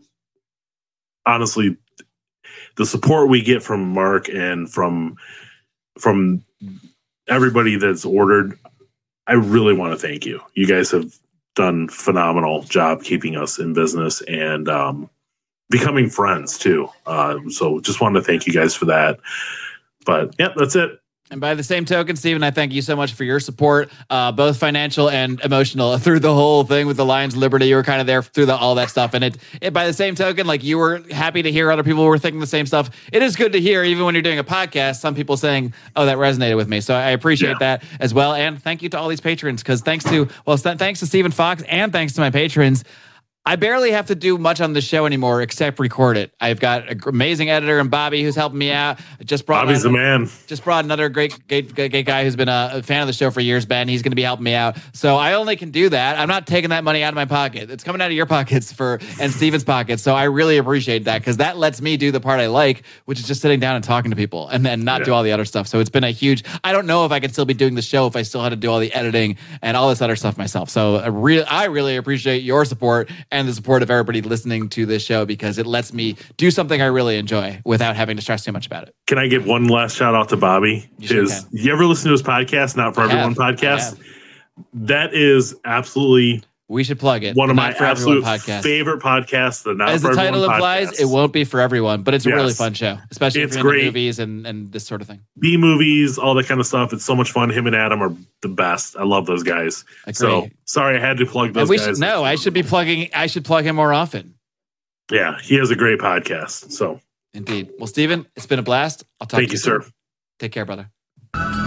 honestly, the support we get from Mark and from from everybody that's ordered, I really want to thank you. You guys have done phenomenal job keeping us in business and um, becoming friends too. Uh, so just wanted to thank you guys for that. But yeah, that's it. And by the same token, Steven, I thank you so much for your support, uh, both financial and emotional, through the whole thing with the Lions Liberty. You were kind of there through the, all that stuff. And it, it, by the same token, like you were happy to hear other people were thinking the same stuff. It is good to hear, even when you're doing a podcast, some people saying, oh, that resonated with me. So I appreciate Yeah. that as well. And thank you to all these patrons, because thanks to, well, th- thanks to Stephen Fox and thanks to my patrons, I barely have to do much on the show anymore except record it. I've got an amazing editor and Bobby who's helping me out. I just brought Bobby's the another, man. Just brought another great, great, great, great guy who's been a, a fan of the show for years, Ben. He's going to be helping me out. So I only can do that. I'm not taking that money out of my pocket. It's coming out of your pockets for and Steven's pockets. So I really appreciate that because that lets me do the part I like, which is just sitting down and talking to people and then not Yeah. do all the other stuff. So it's been a huge. I don't know if I could still be doing the show if I still had to do all the editing and all this other stuff myself. So I really, I really appreciate your support and the support of everybody listening to this show because it lets me do something I really enjoy without having to stress too much about it. Can I give one last shout out to Bobby? You sure Is can. you ever listen to his podcast, Not For I Everyone have. I podcast? have. That is absolutely We should plug it. one of The my Not For Everyone absolute podcast. favorite podcasts. The Not As For the title Everyone implies, podcast. it won't be for everyone, but it's a really Yes. fun show, especially It's if you're into great. movies and, and this sort of thing. B movies, all that kind of stuff. It's so much fun. Him and Adam are the best. I love those guys. Agree. So sorry, I had to plug those And we guys. should, no, I should be plugging. I should plug him more often. Yeah, he has a great podcast. So Indeed. Well, Steven, it's been a blast. I'll talk thank to you, soon. sir. Take care, brother.